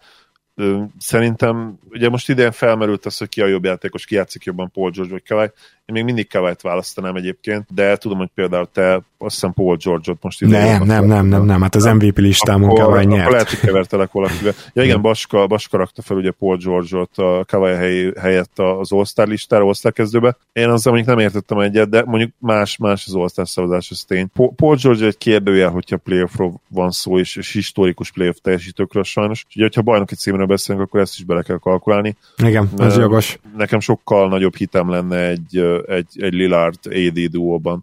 Szerintem, ugye most idén felmerült az, hogy ki a jobb játékos, ki játszik jobban, Paul George vagy Kawhi. Én még mindig Kawhi-t választanám egyébként, de tudom, hogy például te azt hiszem Paul George-ot most idén. Nem, nem, nem, nem, nem, hát az em vé pé listámon Kawhi nyert. Akkor lehet, hogy kevertelek valakivel. Ja igen, Baska, Baska rakta fel ugye Paul George-ot a Kawhi hely, helyett az All-Star listára, All-Star kezdőbe. Én azzal mondjuk nem értettem egyet, de mondjuk más, más az All-Star szavazás, az tény. Paul George egy kérdőjel, hogyha playoffról van szó, és, és historikus playoff teljesítőkről sajnos. És ugye, hogyha bajnoki címről beszélünk, akkor ezt is bele kell kalkulálni. Igen, ez jogos. Nekem sokkal nagyobb hitem lenne egy, egy, egy Lillard á dé duóban.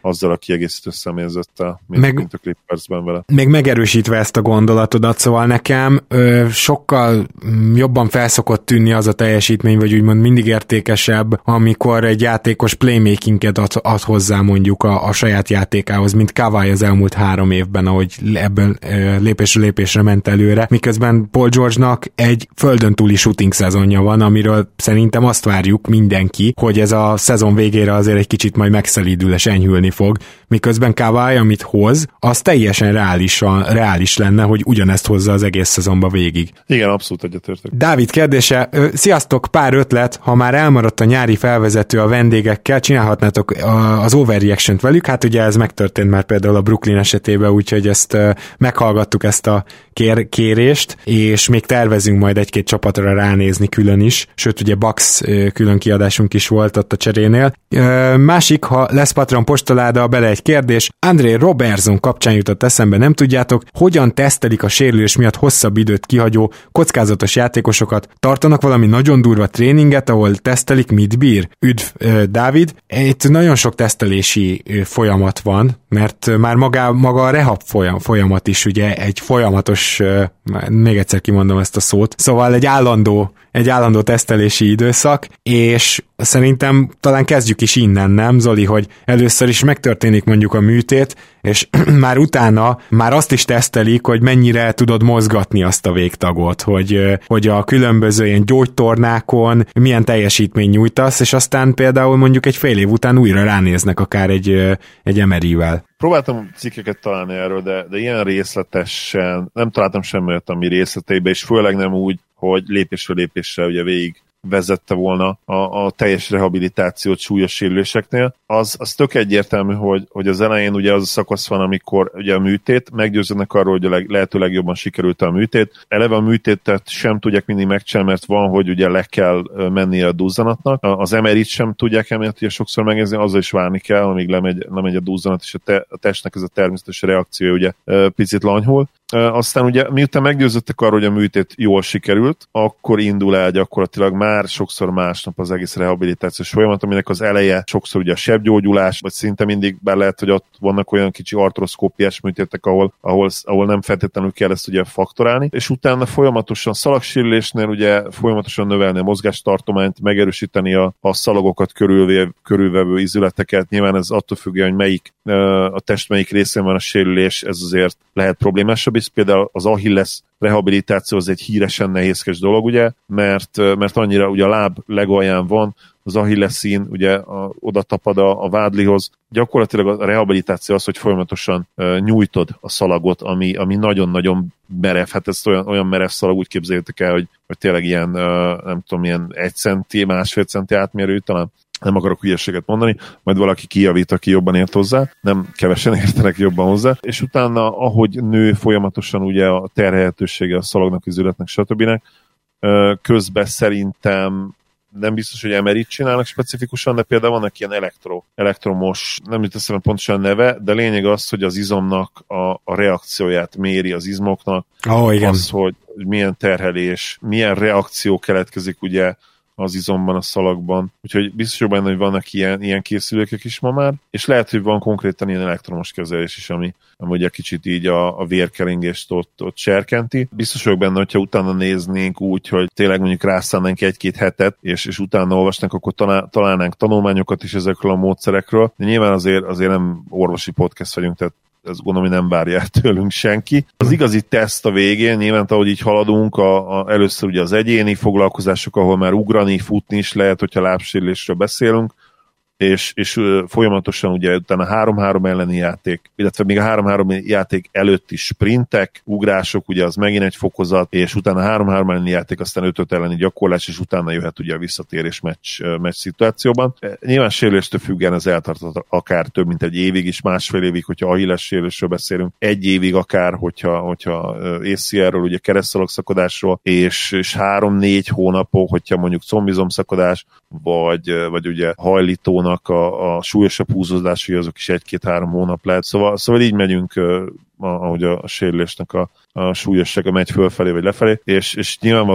azzal a kiegészítő személyzettel, mint, meg, mint a Clippersben vele. Még megerősítve ezt a gondolatodat, szóval nekem ö, sokkal jobban felszokott tűnni az a teljesítmény, vagy úgymond mindig értékesebb, amikor egy játékos playmakinget ad, ad hozzá mondjuk a, a saját játékához, mint Kawhi az elmúlt három évben, ahogy ebből ö, lépésről lépésre ment előre, miközben Paul George-nak egy földön túli shooting szezonja van, amiről szerintem azt várjuk mindenki, hogy ez a szezon végére azért egy kicsit majd megszelídül és enyhülni fog, miközben Kawhi, amit hoz, az teljesen reálisan, reális lenne, hogy ugyanezt hozza az egész szezonba végig. Igen, abszolút egyetértek. Dávid kérdése, sziasztok, pár ötlet, ha már elmaradt a nyári felvezető a vendégekkel, csinálhatnátok az overreaction-t velük, hát ugye ez megtörtént már például a Brooklyn esetében, úgyhogy ezt meghallgattuk ezt a kér- kérést, és még tervezünk majd egy-két csapatra ránézni külön is, sőt ugye Bucks külön kiadásunk is volt ott a cserénél. Másik, ha lesz Patreon postaláda, bele egy kérdés, André Robertson kapcsán jutott eszembe, nem tudjátok, hogyan tesztelik a sérülés miatt hosszabb időt kihagyó kockázatos játékosokat? Tartanak valami nagyon durva tréninget, ahol tesztelik, mit bír? Üdv, Dávid. Itt nagyon sok tesztelési folyamat van, mert már maga, maga a rehab folyam, folyamat is ugye egy folyamatos, még egyszer kimondom ezt a szót, szóval egy állandó, egy állandó tesztelési időszak, és szerintem talán kezdjük is innen, nem, Zoli, hogy először is megtörténik mondjuk a műtét, és már utána már azt is tesztelik, hogy mennyire tudod mozgatni azt a végtagot, hogy, hogy a különböző ilyen gyógytornákon milyen teljesítmény nyújtasz, és aztán például mondjuk egy fél év után újra ránéznek akár egy, egy em er i-vel. Próbáltam cikkeket találni erről, de, de ilyen részletesen nem találtam semmi olyat, ami részleteibe, és főleg nem úgy, hogy lépésről lépésre ugye végig vezette volna a, a teljes rehabilitációt súlyos sérüléseknél. Az, az tök egyértelmű, hogy, hogy az elején ugye az a szakasz van, amikor ugye a műtét, meggyőződnek arról, hogy a leg, lehető legjobban sikerült a műtét. Eleve a műtétet sem tudják mindig megcsinálni, mert van, hogy ugye le kell mennie a duzzanatnak. Az em er i-t sem tudják emiatt ugye sokszor megnézni, azzal is várni kell, amíg lemegy, lemegy a duzzanat, és a, te, a testnek ez a természetes reakció ugye picit lanyhul. Aztán ugye miután meggyőződtek arról, hogy a műtét jól sikerült, akkor indul el gyakorlatilag már sokszor másnap az egész rehabilitációs folyamat, aminek az eleje sokszor ugye a sebgyógyulás, vagy szinte mindig, bár lehet, hogy ott vannak olyan kicsi artroszkópiás műtétek, ahol, ahol, ahol nem feltétlenül kell ezt ugye faktorálni, és utána folyamatosan szalagsérülésnél ugye folyamatosan növelni a mozgástartományt, megerősíteni a, a szalagokat körülvé, körülvevő izületeket, nyilván ez attól függően, hogy melyik a test melyik részén van a sérülés, ez azért lehet problémásabb, és például az Achilles rehabilitáció az egy híresen nehézkes dolog, ugye, mert, mert annyira ugye a láb legalján van, az Achilles-szín ugye a, oda tapad a, a vádlihoz. Gyakorlatilag a rehabilitáció az, hogy folyamatosan uh, nyújtod a szalagot, ami, ami nagyon-nagyon merev. Hát ez olyan, olyan merev szalag, úgy képzeljétek el, hogy, hogy tényleg ilyen, uh, nem tudom, ilyen egy centi, másfél centi átmérő, talán nem akarok hülyeséget mondani, majd valaki kijavít, aki jobban ért hozzá, nem kevesen értenek jobban hozzá, és utána, ahogy nő folyamatosan ugye a terhelhetősége a szalagnak, izületnek, stb. Közben szerintem nem biztos, hogy em er i-t csinálnak specifikusan, de például vannak ilyen elektro, elektromos, nem jut eszembe pontosan neve, de lényeg az, hogy az izomnak a, a reakcióját méri az izmoknak, oh, igen. Az, hogy milyen terhelés, milyen reakció keletkezik ugye az izomban, a szalagban. Úgyhogy biztos benne, hogy vannak ilyen, ilyen készülékek is ma már, és lehet, hogy van konkrétan ilyen elektromos kezelés is, ami, ami ugye kicsit így a, a vérkeringést ott, ott serkenti. Biztos vagyok benne, hogyha utána néznénk úgy, hogy tényleg mondjuk rászánnánk egy-két hetet, és, és utána olvasnánk, akkor talál, találnánk tanulmányokat is ezekről a módszerekről. De nyilván azért, azért nem orvosi podcast vagyunk, tehát ezt gondolom, hogy nem várja el tőlünk senki. Az igazi teszt a végén, nyilván ahogy így haladunk, a, a, először ugye az egyéni foglalkozások, ahol már ugrani, futni is lehet, hogyha lábsérülésről beszélünk, és, és folyamatosan ugye utána három-három elleni játék, illetve még a három-három játék előtti sprintek, ugrások, ugye az megint egy fokozat, és utána három-három elleni játék, aztán öt-öt elleni gyakorlás, és utána jöhet ugye a visszatérés meccs, meccs szituációban. Nyilván sérüléstől függően ez eltartott akár több mint egy évig is, másfél évig, hogyha Achilles sérülésről beszélünk, egy évig akár, hogyha, hogyha á cé er-ről, ugye keresztszalagszakadásról, és, és három-négy hónapok, hogyha mondjuk combizomszakadás, vagy, vagy ugye hajlító A, a súlyosabb húzódásai, azok is egy-két-három hónap lehet. Szóval, szóval így megyünk, ahogy a, a sérülésnek a, a súlyossága megy fölfelé vagy lefelé, és, és nyilvánvaló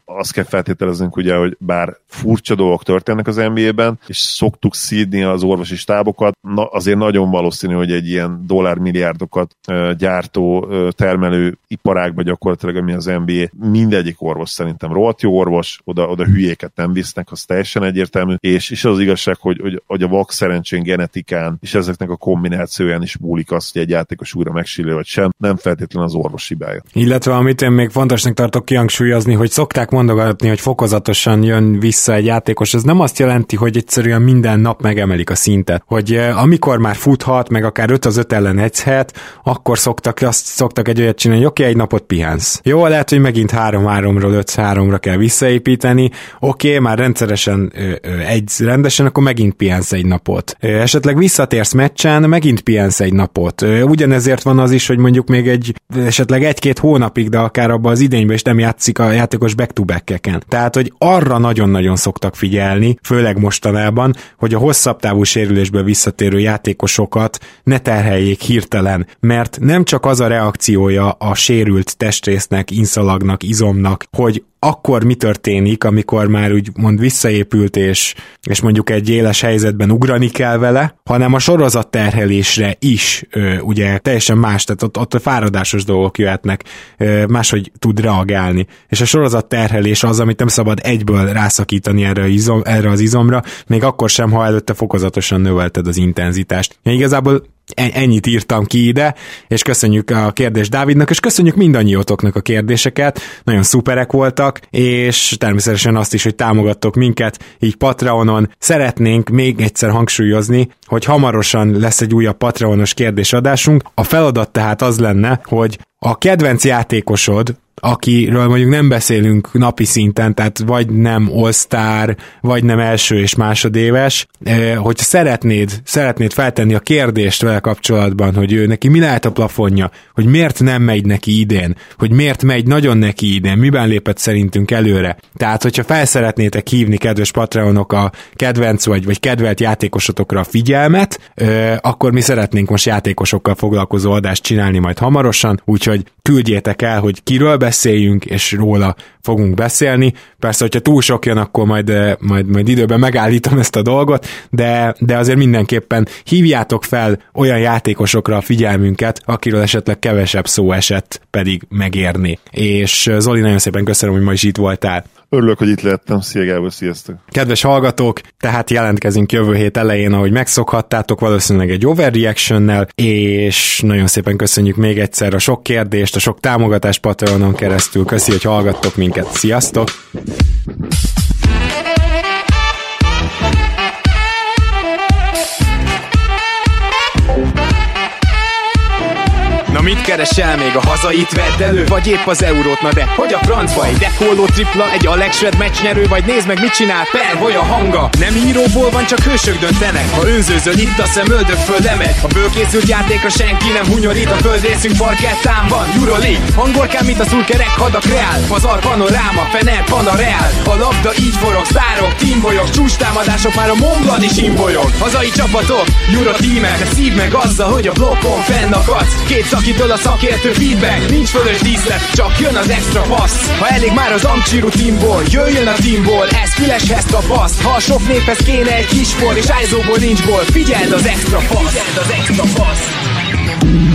azt kell feltételeznünk ugye, hogy bár furcsa dolgok történnek az en bé á-ben, és szoktuk szídni az orvosi stábokat, na, azért nagyon valószínű, hogy egy ilyen dollármilliárdokat gyártó, termelő iparágban gyakorlatilag, ami az en bé á, mindegyik orvos szerintem rohadt jó orvos, oda, oda hülyéket nem visznek, az teljesen egyértelmű, és, és az igazság, hogy, hogy, hogy a vak szerencsén, genetikán, és ezeknek a kombinációján is múlik az, hogy egy játékos újra megsérül vagy sem, nem feltétlenül az orvos hibája. Illetve amit én még fontosnak tartok kihangsúlyozni, hogy szokták mondogatni, hogy fokozatosan jön vissza egy játékos, ez nem azt jelenti, hogy egyszerűen minden nap megemelik a szintet, hogy amikor már futhat, meg akár öt az öt ellen egyhet, akkor szoktak, azt szoktak egy olyat csinálni, hogy oké, okay, egy napot pihensz. Jó, lehet, hogy megint három háromról öt háromra kell visszaépíteni, oké, okay, már rendszeresen ö, ö, egy rendesen, akkor megint pihensz egy napot. Ö, esetleg visszatérsz meccsen, megint pihensz egy napot. Ö, ugyanezért van az is, hogy mondjuk még egy esetleg egy-két hónapig, de akár abban az idényben is nem játszik a játékos back-to-back-eken. Tehát, hogy arra nagyon-nagyon szoktak figyelni, főleg mostanában, hogy a hosszabb távú sérülésből visszatérő játékosokat ne terheljék hirtelen, mert nem csak az a reakciója a sérült testrésznek, inszalagnak, izomnak, hogy akkor mi történik, amikor már úgymond visszaépült, és, és mondjuk egy éles helyzetben ugrani kell vele, hanem a sorozatterhelésre is ö, ugye teljesen más, tehát ott, ott a fáradásos dolgok jöhetnek, ö, máshogy tud reagálni. És a sorozatterhelés az, amit nem szabad egyből rászakítani erre, izom, erre az izomra, még akkor sem, ha előtte fokozatosan növelted az intenzitást. Ja, igazából ennyit írtam ki ide, és köszönjük a kérdést Dávidnak, és köszönjük mindannyiótoknak a kérdéseket, nagyon szuperek voltak, és természetesen azt is, hogy támogattok minket, így Patreonon. Szeretnénk még egyszer hangsúlyozni, hogy hamarosan lesz egy újabb Patreonos kérdésadásunk. A feladat tehát az lenne, hogy a kedvenc játékosod, akiről mondjuk nem beszélünk napi szinten, tehát vagy nem all-star, vagy nem első és másodéves, hogy szeretnéd, szeretnéd feltenni a kérdést vele kapcsolatban, hogy ő neki mi lehet a plafonja, hogy miért nem megy neki idén, hogy miért megy nagyon neki idén, miben lépett szerintünk előre. Tehát, hogyha felszeretnétek hívni, kedves Patreonok, a kedvenc vagy, vagy kedvelt játékosotokra a figyelmet, akkor mi szeretnénk most játékosokkal foglalkozó adást csinálni majd hamarosan, úgyhogy küldjétek el, hogy kiről beszéljünk, és róla fogunk beszélni. Persze, hogyha túl sok jön, akkor majd, majd, majd időben megállítom ezt a dolgot, de, de azért mindenképpen hívjátok fel olyan játékosokra a figyelmünket, akiről esetleg kevesebb szó esett, pedig megérni. És Zoli, nagyon szépen köszönöm, hogy ma is itt voltál. Örülök, hogy itt lettem. Szia Gábor, sziasztok! Kedves hallgatók, tehát jelentkezünk jövő hét elején, ahogy megszokhattátok, valószínűleg egy overreaction-nel, és nagyon szépen köszönjük még egyszer a sok kérdést, a sok támogatást Patreonon keresztül. Köszi, hogy hallgattok minket. Sziasztok! Na mit keresel még, a hazait vedd elő? Vagy épp az eurót, na de hogy a francba? Egy dekóló tripla, egy Alex-Shred meccsnyerő, vagy nézd meg mit csinál Per, vagy a hanga. Nem íróból van, csak hősök döntenek. Ha önzőzöl itt, a szemöldök föld emegy. A bőkészült játékra senki nem hunyorít. A földrészünk parkettán van Euroleague. Angolkán, mint a szurkerek, hadak reál. Pazar, panoráma, Fener, Panareál. A labda így forog, sztárok, teambolyok, csúcstámadások, már a Montblanc is imbolyog. Hazai csapatok, Euro teamek, de szív meg azzal, hogy a blokkon fennakadsz. Két szakítól a szakértő feedback, nincs fölös díszlet, csak jön az extra passz. Ha elég már az Amcsiru teamból, jöjjön a teamból, ez füleshez tapaszt. Ha a sok néphez kéne egy kis for, és ájzóból nincs gól, figyeld az extra passz. Figyeld az extra passz.